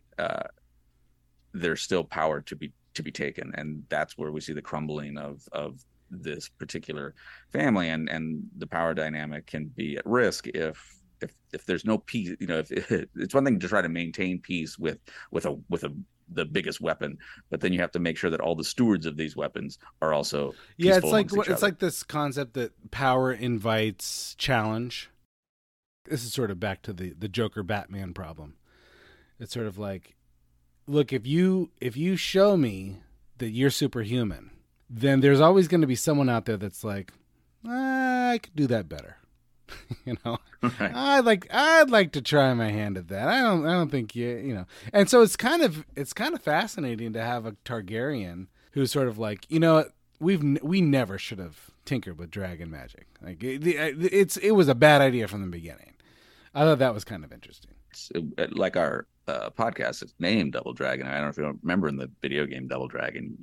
There's still power to be taken, and that's where we see the crumbling of this particular family, and the power dynamic can be at risk if there's no peace. If it's one thing to try to maintain peace with the biggest weapon, but then you have to make sure that all the stewards of these weapons are also peaceful. It's like this concept that power invites challenge. This is sort of back to the Joker Batman problem. It's sort of like, look, if you show me that you're superhuman, then there's always going to be someone out there that's like, I could do that better. Right. I'd like to try my hand at that. I don't think And so it's kind of fascinating to have a Targaryen who's sort of like, we never should have tinkered with dragon magic. Like it was a bad idea from the beginning. I thought that was kind of interesting. Like our podcast, it's named Double Dragon. I don't know if you remember, in the video game Double Dragon,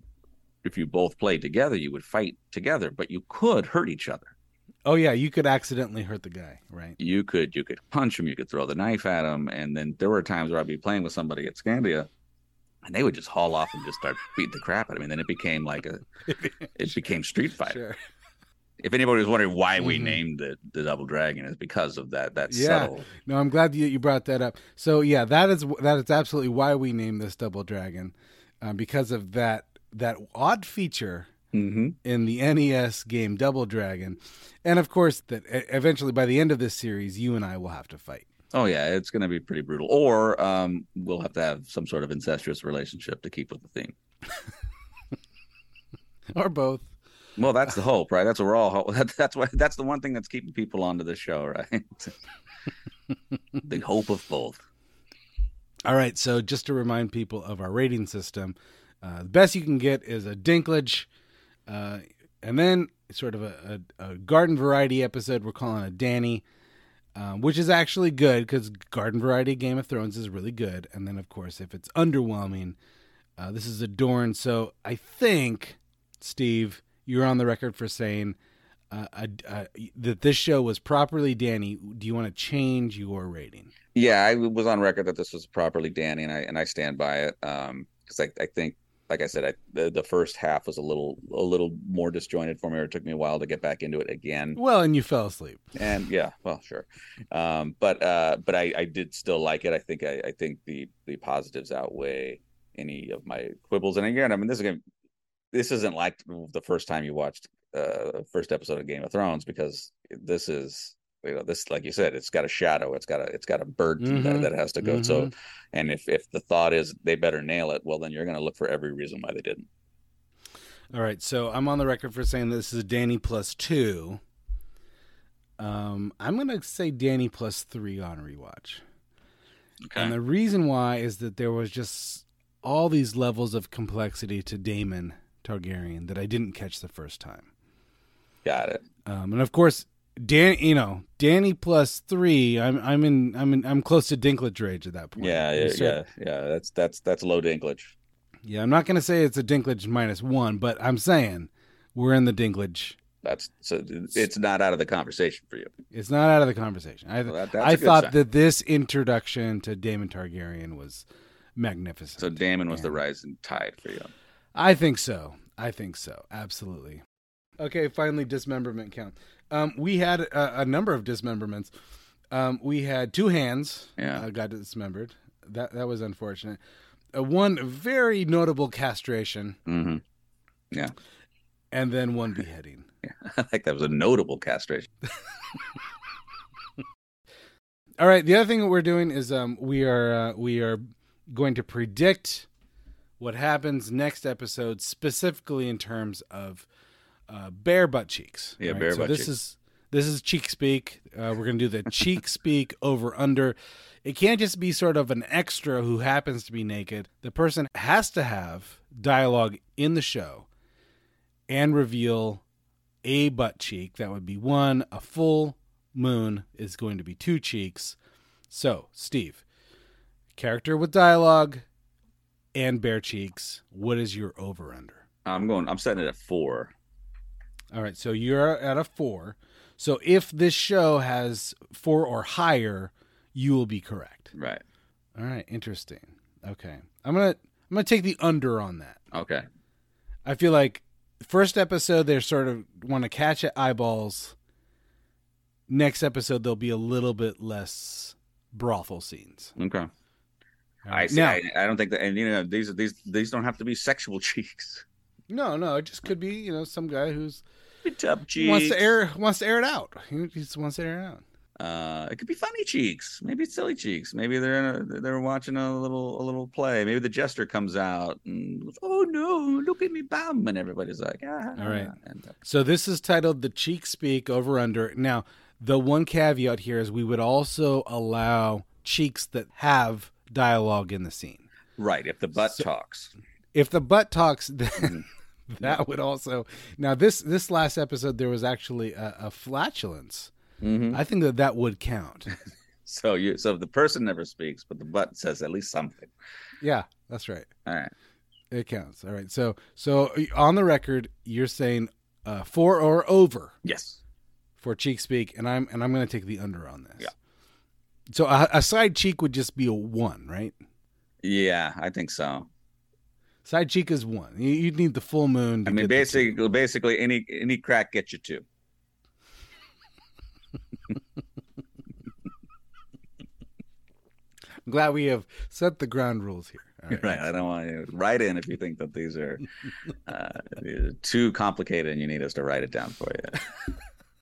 if you both played together, you would fight together, but you could hurt each other. Oh yeah, you could accidentally hurt the guy, right? You could punch him, you could throw the knife at him, and then there were times where I'd be playing with somebody at Scandia, and they would just haul off and just start beating the crap out of me. And then it became like it became Street Fighter. Sure. If anybody was wondering why we named it the Double Dragon, it's because of that subtle. No, I'm glad you brought that up. So yeah, that is absolutely why we named this Double Dragon, because of that odd feature in the NES game Double Dragon. And of course, that eventually by the end of this series, you and I will have to fight. Oh yeah, it's going to be pretty brutal. Or we'll have to have some sort of incestuous relationship to keep with the theme. Or both. Well, that's the hope, right? That's what we're all. That's the one thing that's keeping people onto this show, right? The hope of both. All right, so just to remind people of our rating system, the best you can get is a Dinklage, and then sort of a garden variety episode we're calling a Danny, which is actually good because garden variety Game of Thrones is really good. And then, of course, if it's underwhelming, this is a Dorn. So I think, Steve, you're on the record for saying that this show was properly Danny. Do you want to change your rating? Yeah, I was on record that this was properly Danny, and I stand by it, because I think, like I said, the first half was a little more disjointed for me. Or it took me a while to get back into it again. Well, and you fell asleep. And yeah, well, sure. But I did still like it. I think the positives outweigh any of my quibbles. And again, I mean, this isn't like the first time you watched first episode of Game of Thrones, because this is, this, like you said, it's got a shadow, it's got a burden that has to go. So, and if the thought is they better nail it, well, then you're going to look for every reason why they didn't. All right, so I'm on the record for saying this is Danny +2. I'm going to say Danny +3 on rewatch. Okay. And the reason why is that there was just all these levels of complexity to Daemon Targaryen that I didn't catch the first time. Got it. And of course, Danny +3. I'm close to Dinklage rage at that point. Yeah. That's low Dinklage. Yeah, I'm not going to say it's a Dinklage -1, but I'm saying we're in the Dinklage. It's not out of the conversation for you. It's not out of the conversation. I thought sign. that this introduction to Daemon Targaryen was magnificent. So Daemon was the rising tide for you. I think so. Absolutely. Okay, finally, dismemberment count. We had a number of dismemberments. We had 2 hands got dismembered. That was unfortunate. One very notable castration. Mm-hmm. Yeah. And then 1 beheading. Yeah. I think that was a notable castration. All right. The other thing that we're doing is we are going to predict what happens next episode, specifically in terms of bare butt cheeks. Yeah, right? bare so butt this cheeks. This is cheek speak. We're going to do the cheek speak over under. It can't just be sort of an extra who happens to be naked. The person has to have dialogue in the show and reveal a butt cheek. That would be 1. A full moon is going to be 2 cheeks. So, Steve, character with dialogue and bare cheeks. What is your over under? I'm setting it at 4. All right, so you're at a 4. So if this show has 4 or higher, you will be correct. Right. All right, interesting. Okay. I'm gonna take the under on that. Okay. I feel like first episode they sort of want to catch at eyeballs. Next episode there'll be a little bit less brothel scenes. Okay. Right. I see. Now, I don't think that, and these don't have to be sexual cheeks. No, it just could be some guy who's Tub cheeks. wants to air it out. He just wants to air it out. It could be funny cheeks. Maybe it's silly cheeks. Maybe they're watching a little play. Maybe the jester comes out and, oh no, look at me bum, and everybody's like, ah. All right. And, So this is titled the cheek speak over under. Now, the one caveat here is we would also allow cheeks that have dialogue in the scene. right. If the butt talks. If the butt talks, then that would also. Now, this last episode, there was actually a flatulence. Mm-hmm. I think that would count. So if the person never speaks, but the butt says at least something. Yeah, that's right. All right. It counts. All right. So on the record, you're saying 4 or over. Yes. For cheek speak, and I'm going to take the under on this. Yeah. So a side cheek would just be a 1, right? Yeah, I think so. Side cheek is 1. You'd need the full moon. To I mean, get the 2. basically any crack gets you 2. I'm glad we have set the ground rules here. All Right. I don't want you to write in if you think that these are too complicated and you need us to write it down for you.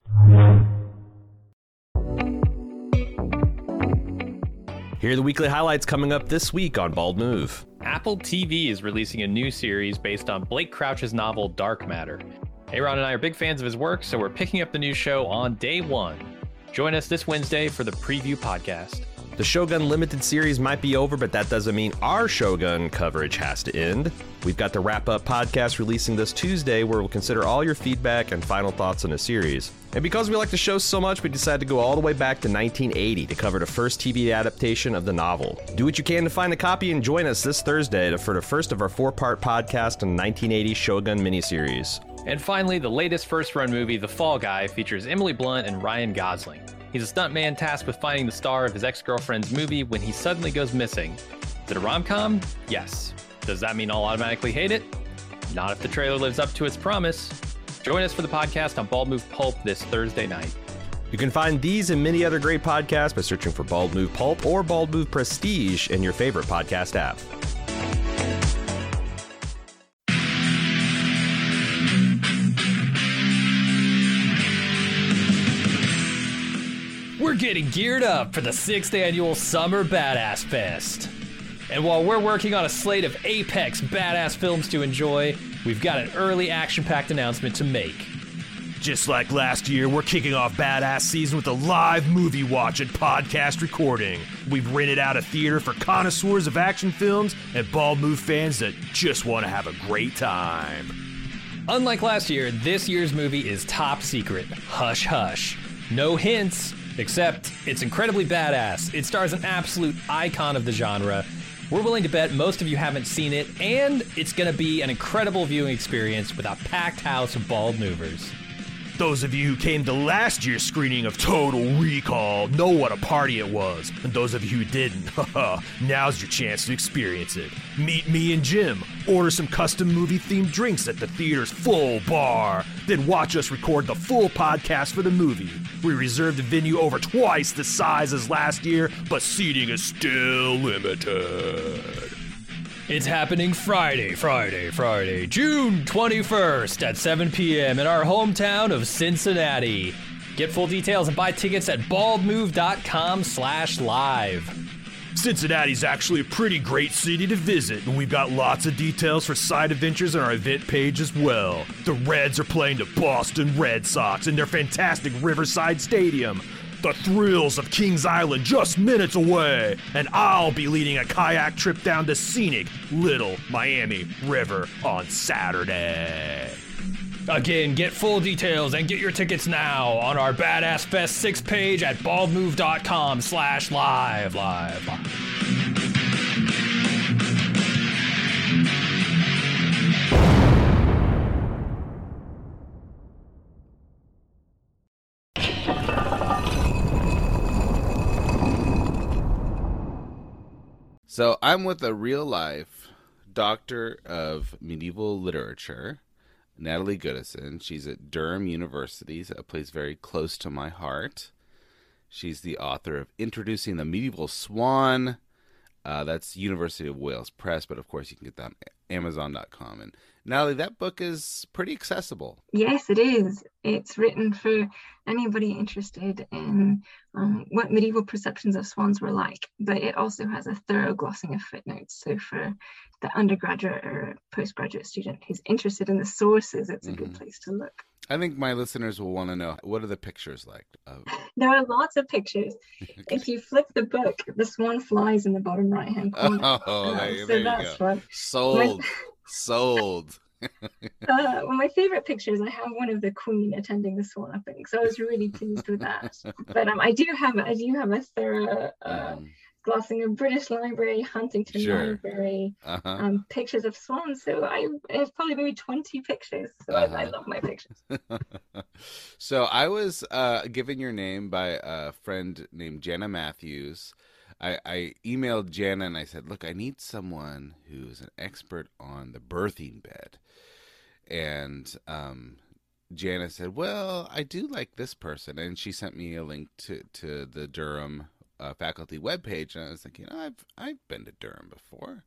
Here are the weekly highlights coming up this week on Bald Move. Apple TV is releasing a new series based on Blake Crouch's novel Dark Matter. Aaron and I are big fans of his work, so we're picking up the new show on day 1. Join us this Wednesday for the preview podcast. The Shogun Limited series might be over, but that doesn't mean our Shogun coverage has to end. We've got the wrap-up podcast releasing this Tuesday, where we'll consider all your feedback and final thoughts on the series. And because we like the show so much, we decided to go all the way back to 1980 to cover the first TV adaptation of the novel. Do what you can to find a copy and join us this Thursday for the first of our 4-part podcast on the 1980 Shogun miniseries. And finally, the latest first-run movie, The Fall Guy, features Emily Blunt and Ryan Gosling. He's a stuntman tasked with finding the star of his ex-girlfriend's movie when he suddenly goes missing. Is it a rom-com? Yes. Does that mean I'll automatically hate it? Not if the trailer lives up to its promise. Join us for the podcast on Bald Move Pulp this Thursday night. You can find these and many other great podcasts by searching for Bald Move Pulp or Bald Move Prestige in your favorite podcast app. We're getting geared up for the 6th annual Summer Badass Fest. And while we're working on a slate of apex badass films to enjoy, we've got an early action-packed announcement to make. Just like last year, we're kicking off Badass Season with a live movie watch and podcast recording. We've rented out a theater for connoisseurs of action films and Bald Move fans that just want to have a great time. Unlike last year, this year's movie is top secret. Hush hush. No hints, except it's incredibly badass. It stars an absolute icon of the genre. We're willing to bet most of you haven't seen it, and it's going to be an incredible viewing experience with a packed house of Bald Movers. Those of you who came to last year's screening of Total Recall know what a party it was. And those of you who didn't, now's your chance to experience it. Meet me and Jim, order some custom movie-themed drinks at the theater's full bar, then watch us record the full podcast for the movie. We reserved the venue over twice the size as last year, but seating is still limited. It's happening Friday, June 21st at 7 p.m. in our hometown of Cincinnati. Get full details and buy tickets at baldmove.com/live. Cincinnati's actually a pretty great city to visit, and we've got lots of details for side adventures on our event page as well. The Reds are playing the Boston Red Sox in their fantastic Riverside Stadium. The thrills of Kings Island just minutes away, and I'll be leading a kayak trip down the scenic Little Miami River on Saturday. Again, get full details and get your tickets now on our Badass Fest 6 page at baldmove.com/live. So I'm with a real-life doctor of medieval literature, Natalie Goodison. She's at Durham University, a place very close to my heart. She's the author of Introducing the Medieval Swan. That's University of Wales Press, but of course you can get that on Amazon.com. And Natalie, that book is pretty accessible. Yes, it is. It's written for anybody interested in what medieval perceptions of swans were like, but it also has a thorough glossing of footnotes. So for the undergraduate or postgraduate student who's interested in the sources, it's a good place to look. I think my listeners will want to know, what are the pictures like? There are lots of pictures. If you flip the book, the swan flies in the bottom right-hand corner. Oh, there you that's go. Fun. Sold. Well, my favorite picture is I have one of the Queen attending the swan upping, so I was really pleased with that. But I do have a thorough glossing of British Library, Huntington Library, pictures of swans. So it's probably maybe 20 pictures. So I love my pictures. So I was given your name by a friend named Jenna Matthews. I emailed Jenna and I said, look, I need someone who's an expert on the birthing bed. And Jenna said, well, I do like this person. And she sent me a link to the Durham faculty webpage. And I was thinking, I've been to Durham before.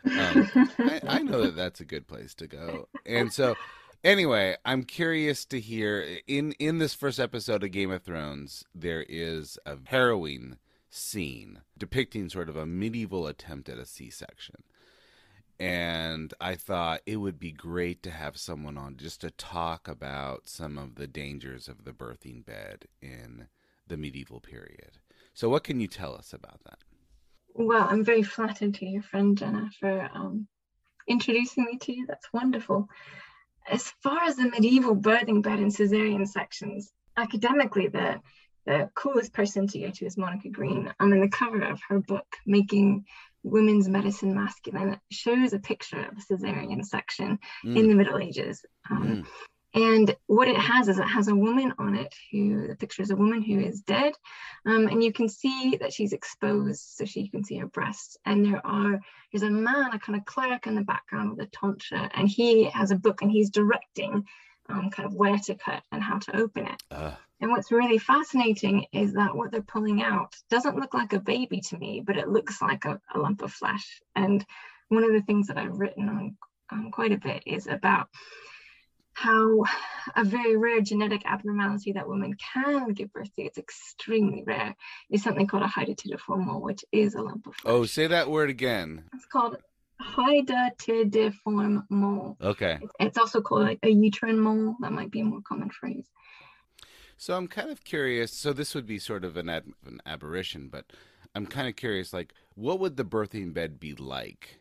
I know that's a good place to go. And so anyway, I'm curious to hear, in this first episode of Game of Thrones, there is a harrowing scene depicting sort of a medieval attempt at a C-section. And I thought it would be great to have someone on just to talk about some of the dangers of the birthing bed in the medieval period. So what can you tell us about that? Well, I'm very flattered to your friend Jenna for introducing me to you. That's wonderful. As far as the medieval birthing bed and cesarean sections, academically, the coolest person to go to is Monica Green. And the cover of her book, Making Women's Medicine Masculine, shows a picture of a cesarean section in the Middle Ages. And what it has is it has a woman on it the picture is a woman who is dead. And you can see that she's exposed, so you can see her breasts. And there's a man, a kind of cleric in the background with a tonsure, and he has a book and he's directing kind of where to cut and how to open it. And what's really fascinating is that what they're pulling out doesn't look like a baby to me, but it looks like a lump of flesh. And one of the things that I've written on quite a bit is about how a very rare genetic abnormality that women can give birth to, it's extremely rare, is something called a hydatidiform mole, which is a lump of flesh. Oh, say that word again. It's called hydatidiform mole. Okay. It's also called like a uterine mole. That might be a more common phrase. So I'm kind of curious. So this would be sort of an aberration, but I'm kind of curious, like, what would the birthing bed be like?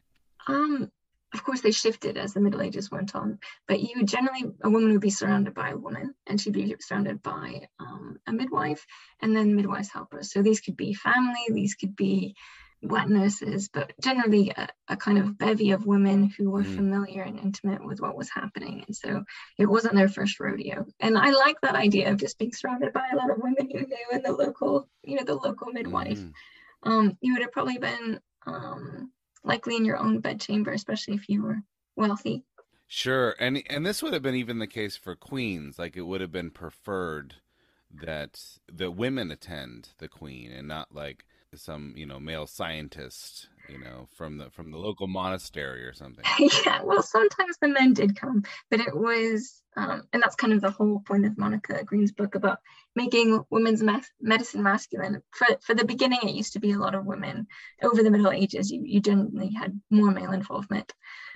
Of course, they shifted as the Middle Ages went on, but a woman would be surrounded by a woman, and she'd be surrounded by a midwife and then midwife's helpers. So these could be family, these could be wet nurses, but generally a kind of bevy of women who were familiar and intimate with what was happening. And so it wasn't their first rodeo. And I like that idea of just being surrounded by a lot of women who knew, and the local midwife. You would have probably been likely in your own bedchamber, especially if you were wealthy. Sure. And this would have been even the case for queens. Like, it would have been preferred that the women attend the queen and not like some, male scientist, from the local monastery or something. Yeah, well, sometimes the men did come, but it was, and that's kind of the whole point of Monica Green's book about making women's medicine masculine. For the beginning, it used to be a lot of women. Over the Middle Ages, you generally had more male involvement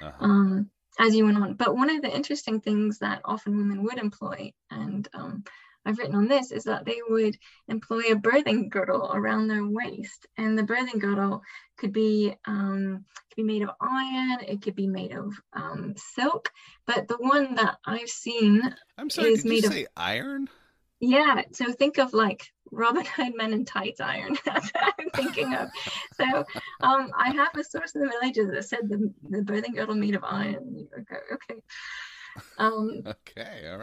as you went on. But one of the interesting things that often women would employ, and I've written on this, is that they would employ a birthing girdle around their waist, and the birthing girdle could be made of iron, it could be made of silk, but the one that I've seen is made of iron. Yeah, so think of like Robin Hood Men in Tights iron. That's what I'm thinking of. So I have a source in the Middle Ages that said the birthing girdle made of iron. Okay. Okay, all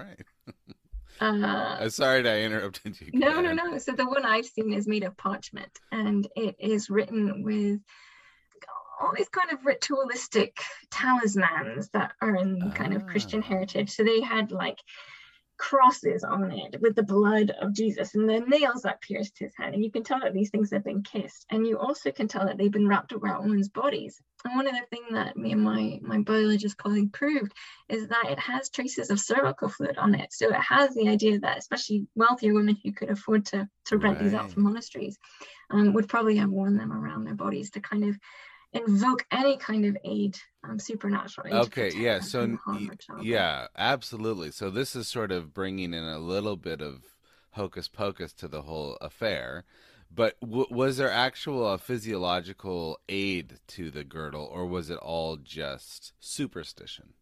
right. Sorry to interrupted you. No. So the one I've seen is made of parchment, and it is written with all these kind of ritualistic talismans that are in kind of Christian heritage. So they had like crosses on it with the blood of Jesus and the nails that pierced his head, and you can tell that these things have been kissed, and you also can tell that they've been wrapped around women's bodies. And one of the things that me and my biologist colleague proved is that it has traces of cervical fluid on it. So it has the idea that especially wealthier women who could afford to rent these out from monasteries would probably have worn them around their bodies to kind of invoke any kind of aid, supernatural aid. Okay, yeah, so yeah, absolutely. So this is sort of bringing in a little bit of hocus pocus to the whole affair. But was there actual physiological aid to the girdle, or was it all just superstition?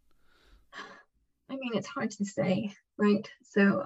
I mean, it's hard to say, right? So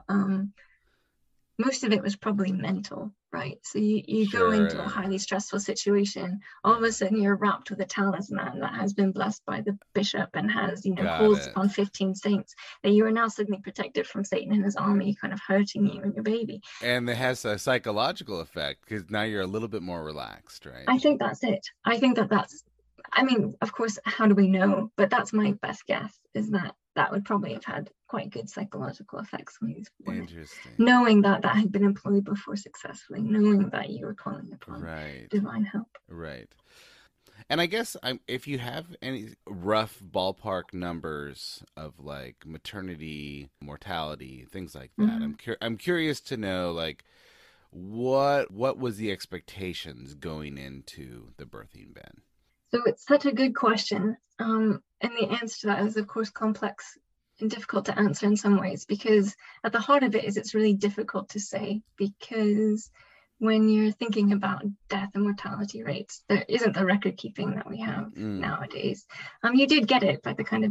most of it was probably mental, right? So you go into a highly stressful situation, all of a sudden you're wrapped with a talisman that has been blessed by the bishop and has, holds on 15 saints, that you are now suddenly protected from Satan and his army kind of hurting you and your baby. And it has a psychological effect because now you're a little bit more relaxed, right? I think that's it. I think I mean, of course, how do we know? But that's my best guess, is that would probably have had quite good psychological effects on these women. Interesting. Knowing that had been employed before successfully, knowing that you were calling upon divine help. Right. And I guess if you have any rough ballpark numbers of like maternity, mortality, things like that, I'm curious to know, like, what was the expectations going into the birthing bed? So it's such a good question. And the answer to that is, of course, complex and difficult to answer in some ways, because at the heart of it is it's really difficult to say, because when you're thinking about death and mortality rates, there isn't the record keeping that we have nowadays. You did get it by the kind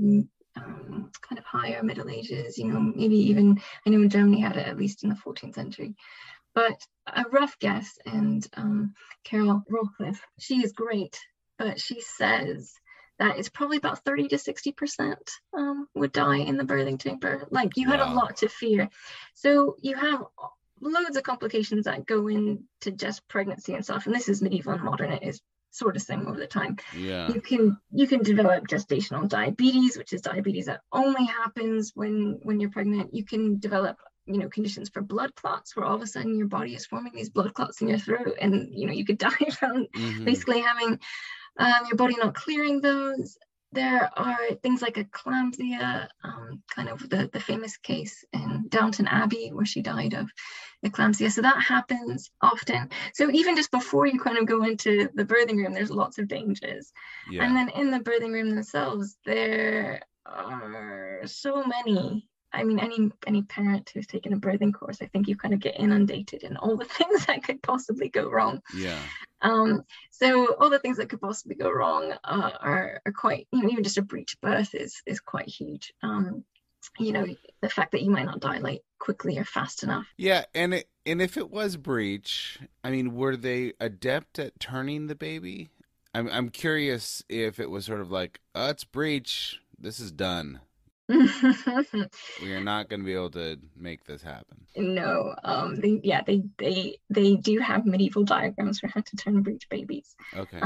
of higher Middle Ages, maybe even, I know Germany had it at least in the 14th century. But a rough guess, and Carol Rollcliffe, she is great, but she says that it's probably about 30 to 60% would die in the birthing chamber. Like, you had a lot to fear. So you have loads of complications that go into just pregnancy and stuff. And this is medieval and modern. It is sort of same over the time. Yeah. You can develop gestational diabetes, which is diabetes that only happens when you're pregnant. You can develop conditions for blood clots, where all of a sudden your body is forming these blood clots in your throat, and you could die from basically having your body not clearing those. there are things like eclampsia, kind of the famous case in Downton Abbey where she died of eclampsia. So that happens often. So even just before you kind of go into the birthing room, there's lots of dangers. Yeah. And then in the birthing room themselves, there are so many. I mean, any parent who's taken a birthing course, I think you kind of get inundated in all the things that could possibly go wrong. Yeah. So all the things that could possibly go wrong are quite, even just a breech birth is quite huge. The fact that you might not dilate quickly or fast enough. Yeah, and if it was breech, I mean, were they adept at turning the baby? I'm curious if it was sort of like, oh, it's breech, this is done. We are not going to be able to make this happen. No, they do have medieval diagrams for how to turn breech babies. Okay.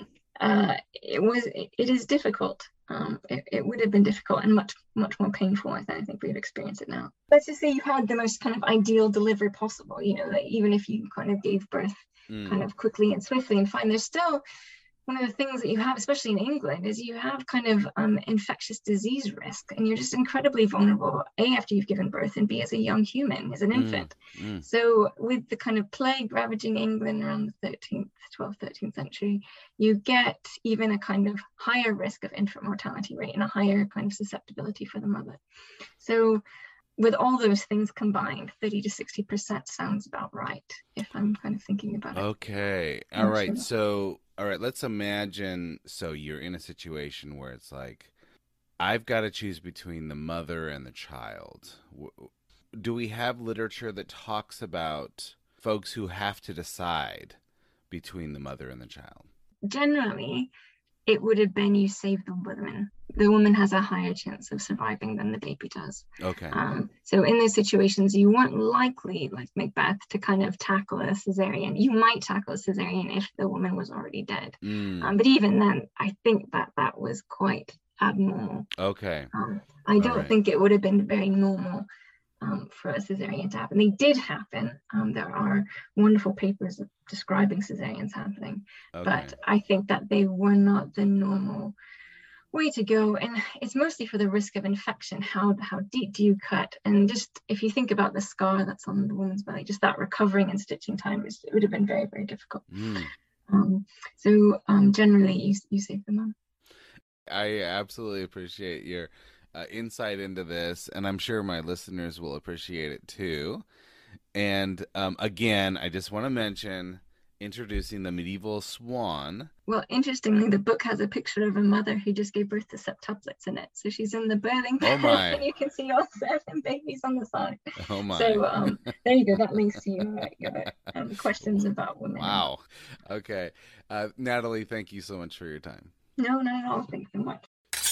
It is difficult. It would have been difficult and much more painful. I think we've experienced it now. Let's just say you had the most kind of ideal delivery possible. That even if you kind of gave birth kind of quickly and swiftly and fine, there's still one of the things that you have, especially in England, is you have kind of infectious disease risk, and you're just incredibly vulnerable, A, after you've given birth, and B, as a young human, as an infant. So with the kind of plague ravaging England around the 12th, 13th century, you get even a kind of higher risk of infant mortality rate and a higher kind of susceptibility for the mother. So with all those things combined, 30 to 60% sounds about right, if I'm kind of thinking about it. Okay. All right. So, let's imagine, so you're in a situation where it's like, I've got to choose between the mother and the child. Do we have literature that talks about folks who have to decide between the mother and the child? Generally, it would have been you save the woman. The woman has a higher chance of surviving than the baby does. Okay. So in those situations, you weren't likely, like Macbeth, to kind of tackle a cesarean. You might tackle a cesarean if the woman was already dead. But even then, I think that was quite abnormal. Okay. I don't think it would have been very normal for a cesarean to happen. They did happen. There are wonderful papers describing cesareans happening, but I think that they were not the normal way to go. And it's mostly for the risk of infection. How deep do you cut? And just if you think about the scar that's on the woman's belly, just that recovering and stitching time, it would have been very, very difficult. So generally, you save the mom. I absolutely appreciate your insight into this, and I'm sure my listeners will appreciate it too. And again, I just want to mention introducing the medieval swan. Well, interestingly, the book has a picture of a mother who just gave birth to septuplets in it. So she's in the birthing bed, and you can see all 7 babies on the side. Oh my! So there you go. That links to your questions about women. Wow. Okay, Natalie, thank you so much for your time. No, not at all. Thanks so much.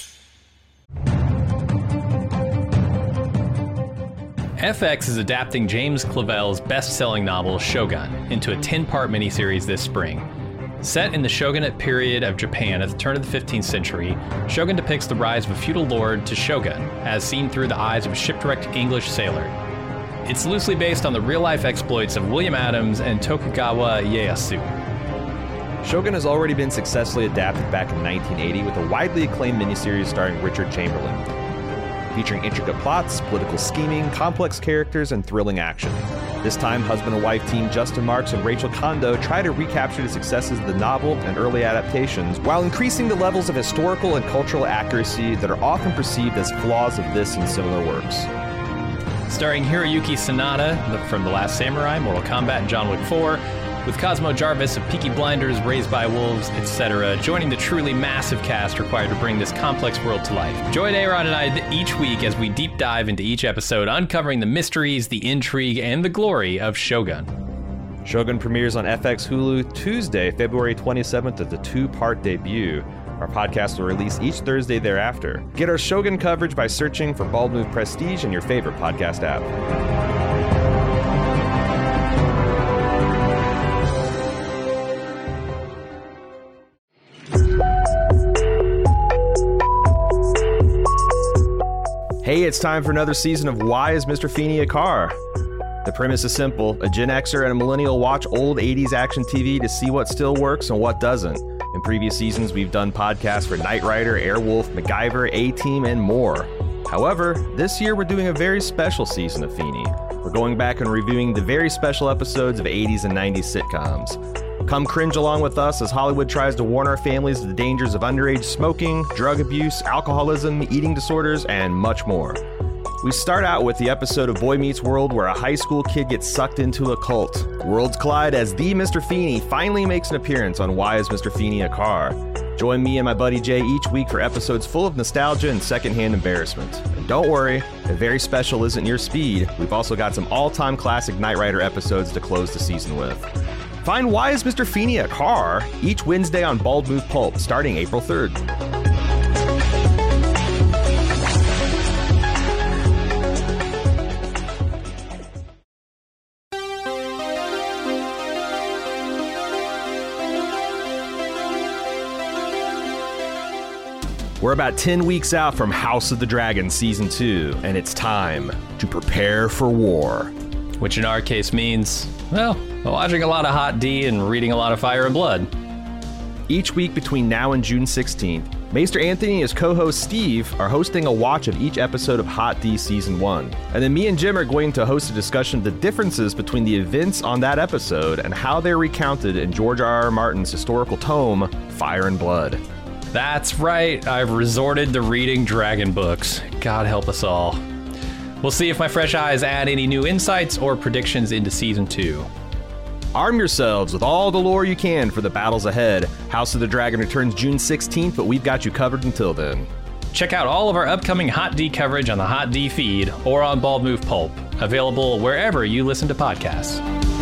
FX is adapting James Clavell's best-selling novel Shogun into a 10-part miniseries this spring. Set in the shogunate period of Japan at the turn of the 15th century, Shogun depicts the rise of a feudal lord to shogun, as seen through the eyes of a shipwrecked English sailor. It's loosely based on the real-life exploits of William Adams and Tokugawa Ieyasu. Shogun has already been successfully adapted back in 1980 with a widely acclaimed miniseries starring Richard Chamberlain, featuring intricate plots, political scheming, complex characters, and thrilling action. This time, husband and wife team Justin Marks and Rachel Kondo try to recapture the successes of the novel and early adaptations while increasing the levels of historical and cultural accuracy that are often perceived as flaws of this and similar works. Starring Hiroyuki Sanada from The Last Samurai, Mortal Kombat, and John Wick 4, with Cosmo Jarvis of Peaky Blinders, Raised by Wolves, etc., joining the truly massive cast required to bring this complex world to life. Join Aaron and I each week as we deep dive into each episode, uncovering the mysteries, the intrigue, and the glory of Shogun. Shogun premieres on FX Hulu Tuesday, February 27th at the 2-part debut. Our podcast will release each Thursday thereafter. Get our Shogun coverage by searching for Bald Move Prestige in your favorite podcast app. Hey, it's time for another season of Why is Mr. Feeney a Car? The premise is simple. A Gen Xer and a millennial watch old 80s action TV to see what still works and what doesn't. In previous seasons, we've done podcasts for Knight Rider, Airwolf, MacGyver, A-Team, and more. However, this year we're doing a very special season of Feeney. We're going back and reviewing the very special episodes of 80s and 90s sitcoms. Come cringe along with us as Hollywood tries to warn our families of the dangers of underage smoking, drug abuse, alcoholism, eating disorders, and much more. We start out with the episode of Boy Meets World where a high school kid gets sucked into a cult. Worlds collide as the Mr. Feeney finally makes an appearance on Why Is Mr. Feeney a Car? Join me and my buddy Jay each week for episodes full of nostalgia and secondhand embarrassment. And don't worry, if very special isn't your speed, we've also got some all-time classic Knight Rider episodes to close the season with. Find Why Is Mr. Feeney a Car? Each Wednesday on Bald Move Pulp, starting April 3rd. We're about 10 weeks out from House of the Dragon Season 2, and it's time to prepare for war. Which in our case means, well, watching a lot of Hot D and reading a lot of Fire and Blood. Each week between now and June 16th, Maester Anthony and his co-host Steve are hosting a watch of each episode of Hot D Season 1. And then me and Jim are going to host a discussion of the differences between the events on that episode and how they're recounted in George R.R. Martin's historical tome, Fire and Blood. That's right, I've resorted to reading dragon books. God help us all. We'll see if my fresh eyes add any new insights or predictions into Season 2. Arm yourselves with all the lore you can for the battles ahead. House of the Dragon returns June 16th, but we've got you covered until then. Check out all of our upcoming Hot D coverage on the Hot D feed or on Bald Move Pulp, available wherever you listen to podcasts.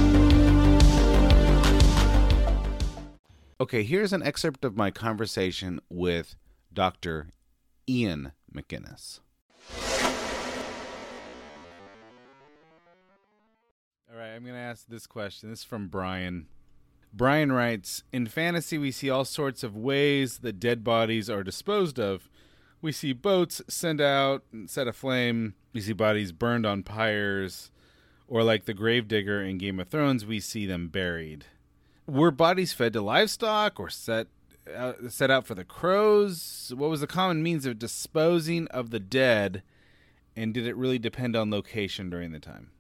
Okay, here's an excerpt of my conversation with Dr. Ian McInnes. All right, I'm going to ask this question. This is from Brian. Brian writes, in fantasy, we see all sorts of ways that dead bodies are disposed of. We see boats sent out and set aflame. We see bodies burned on pyres. Or like the gravedigger in Game of Thrones, we see them buried. Were bodies fed to livestock or set out for the crows? What was the common means of disposing of the dead, and did it really depend on location during the time?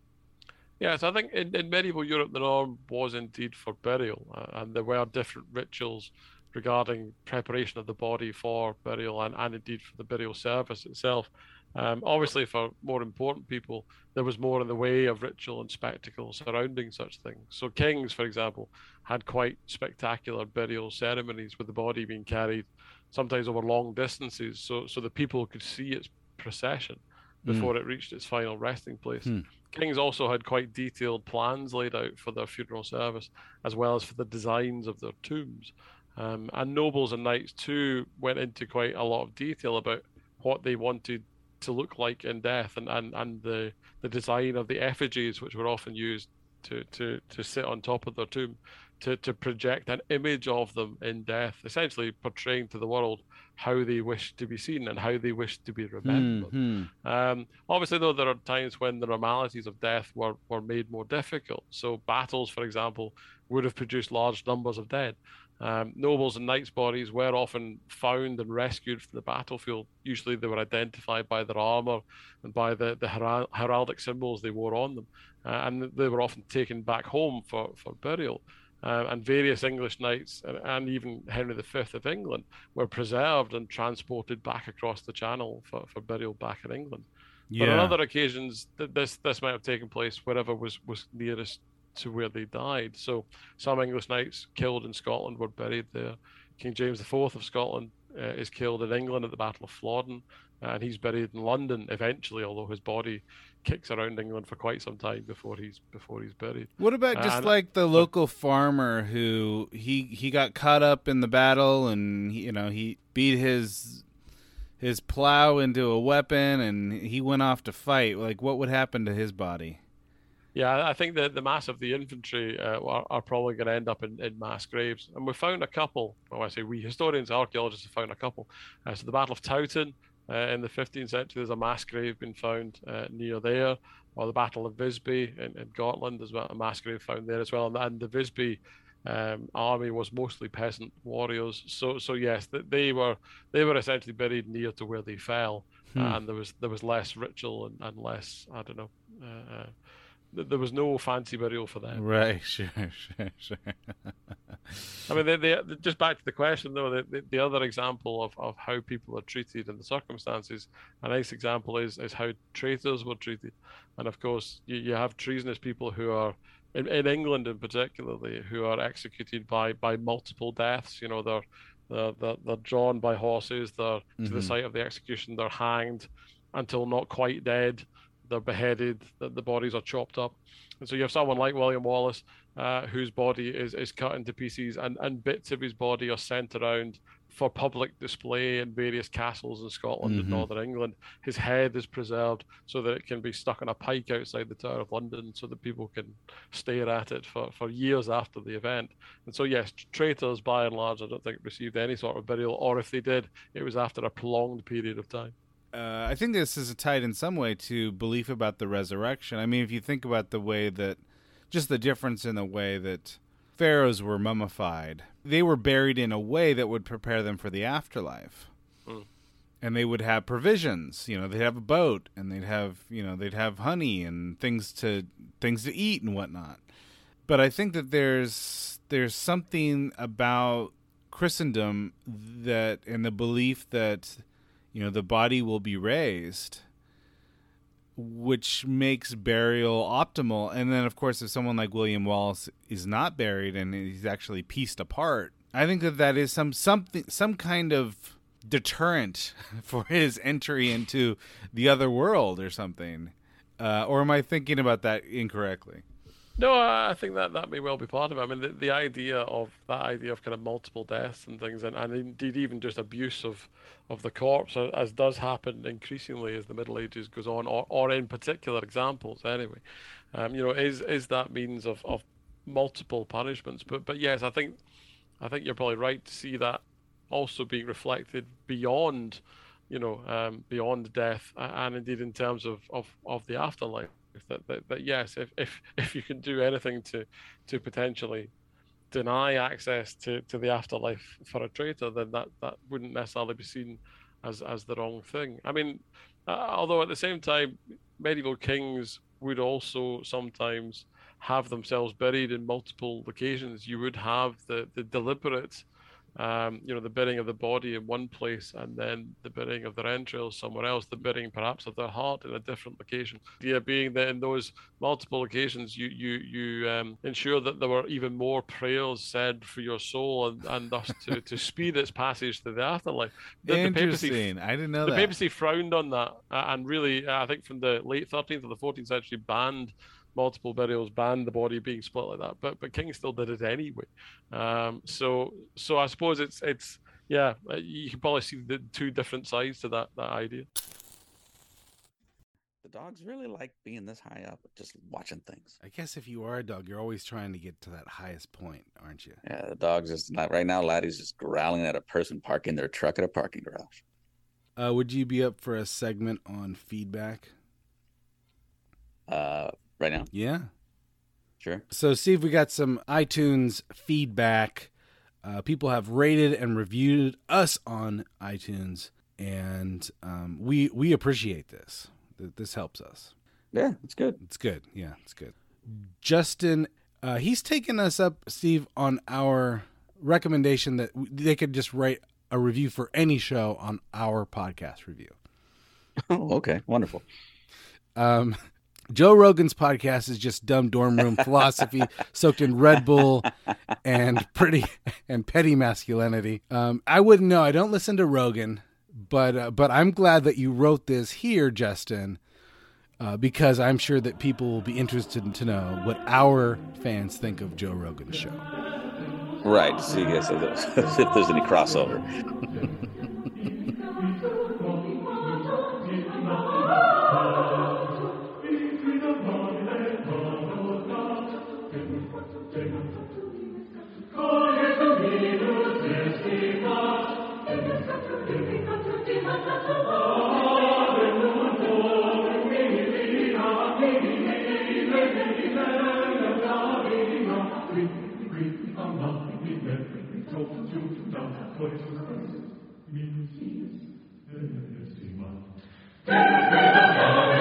Yes, I think in medieval Europe the norm was indeed for burial, and there were different rituals regarding preparation of the body for burial and indeed for the burial service itself. Obviously, for more important people, there was more in the way of ritual and spectacle surrounding such things. So kings, for example, had quite spectacular burial ceremonies with the body being carried sometimes over long distances so the people could see its procession before it reached its final resting place. Kings also had quite detailed plans laid out for their funeral service, as well as for the designs of their tombs. And nobles and knights too went into quite a lot of detail about what they wanted to look like in death, and the design of the effigies, which were often used to sit on top of their tomb, to project an image of them in death, essentially portraying to the world how they wished to be seen and how they wished to be remembered. Obviously, though, there are times when the normalities of death were made more difficult. So battles, for example, would have produced large numbers of dead. Nobles and knights' bodies were often found and rescued from the battlefield. Usually they were identified by their armor and by the heraldic symbols they wore on them. And they were often taken back home for burial. And various English knights and even Henry V of England were preserved and transported back across the Channel for burial back in England. But on other occasions, this might have taken place wherever was nearest to where they died. So some English knights killed in Scotland were buried there. King James IV of Scotland is killed in England at the Battle of Flodden, and he's buried in London eventually, although his body kicks around England for quite some time before he's buried. What about just like the local farmer who he got caught up in the battle, and he beat his plow into a weapon and he went off to fight? Like, what would happen to his body? Yeah, I think that the mass of the infantry are probably going to end up in mass graves. And we found a couple. Well, I say we historians, archaeologists have found a couple. So the Battle of Towton in the 15th century, there's a mass grave been found near there. Or the Battle of Visby in Gotland, there's a mass grave found there as well. And the Visby army was mostly peasant warriors. So yes, they were essentially buried near to where they fell, and there was less ritual and less, I don't know. There was no fancy burial for them. Right, sure. I mean, they just back to the question though. The other example of how people are treated in the circumstances, a nice example is how traitors were treated, and of course you have treasonous people who are in England in particularly who are executed by multiple deaths. You know, they're drawn by horses. They're to the site of the execution. They're hanged until not quite dead. They're beheaded. The bodies are chopped up. And so you have someone like William Wallace, whose body is cut into pieces, and bits of his body are sent around for public display in various castles in Scotland and Northern England. His head is preserved so that it can be stuck on a pike outside the Tower of London so that people can stare at it for years after the event. And so, yes, traitors, by and large, I don't think received any sort of burial, or if they did, it was after a prolonged period of time. I think this is tied in some way to belief about the resurrection. I mean, if you think about the way that, just the difference in the way that pharaohs were mummified, they were buried in a way that would prepare them for the afterlife. And they would have provisions, you know, they'd have a boat and they'd have honey and things to eat and whatnot. But I think that there's something about Christendom that, and the belief that, you know, the body will be raised, which makes burial optimal. And then, of course, if someone like William Wallace is not buried and he's actually pieced apart, I think that is some kind of deterrent for his entry into the other world or something. Or am I thinking about that incorrectly? No, I think that may well be part of it. I mean, the idea of kind of multiple deaths and things, and indeed even just abuse of the corpse, as does happen increasingly as the Middle Ages goes on, or in particular examples anyway, you know, is that means of multiple punishments. But yes, I think you're probably right to see that also being reflected beyond, you know, beyond death, and indeed in terms of the afterlife. That yes, if you can do anything to potentially deny access to the afterlife for a traitor, then that wouldn't necessarily be seen as the wrong thing. I mean, although at the same time, medieval kings would also sometimes have themselves buried in multiple locations. You would have the deliberate, you know, the burying of the body in one place and then the burying of their entrails somewhere else, the burying perhaps of their heart in a different location. The idea being that in those multiple occasions, you ensure that there were even more prayers said for your soul and thus to speed its passage to the afterlife. Interesting. I didn't know that. The papacy frowned on that, and really, I think from the late 13th or the 14th century banned multiple burials, banned the body being split like that, but kings still did it anyway. So I suppose it's yeah, you can probably see the two different sides to that idea. The dogs really like being this high up, just watching things. I guess if you are a dog, you're always trying to get to that highest point, aren't you? Yeah, the dog's just not right now. Laddie's just growling at a person parking their truck at a parking garage. Would you be up for a segment on feedback? Right now? Yeah. Sure. So, Steve, we got some iTunes feedback. People have rated and reviewed us on iTunes, and we appreciate this. This helps us. Yeah, it's good. It's good. Yeah, it's good. Justin, he's taken us up, Steve, on our recommendation that they could just write a review for any show on our podcast review. Oh, okay. Wonderful. Joe Rogan's podcast is just dumb dorm room philosophy soaked in Red Bull and petty masculinity. I wouldn't know. I don't listen to Rogan, but I'm glad that you wrote this here, Justin, because I'm sure that people will be interested to know what our fans think of Joe Rogan's show. Right. See, yes, if there's any crossover. Thank you.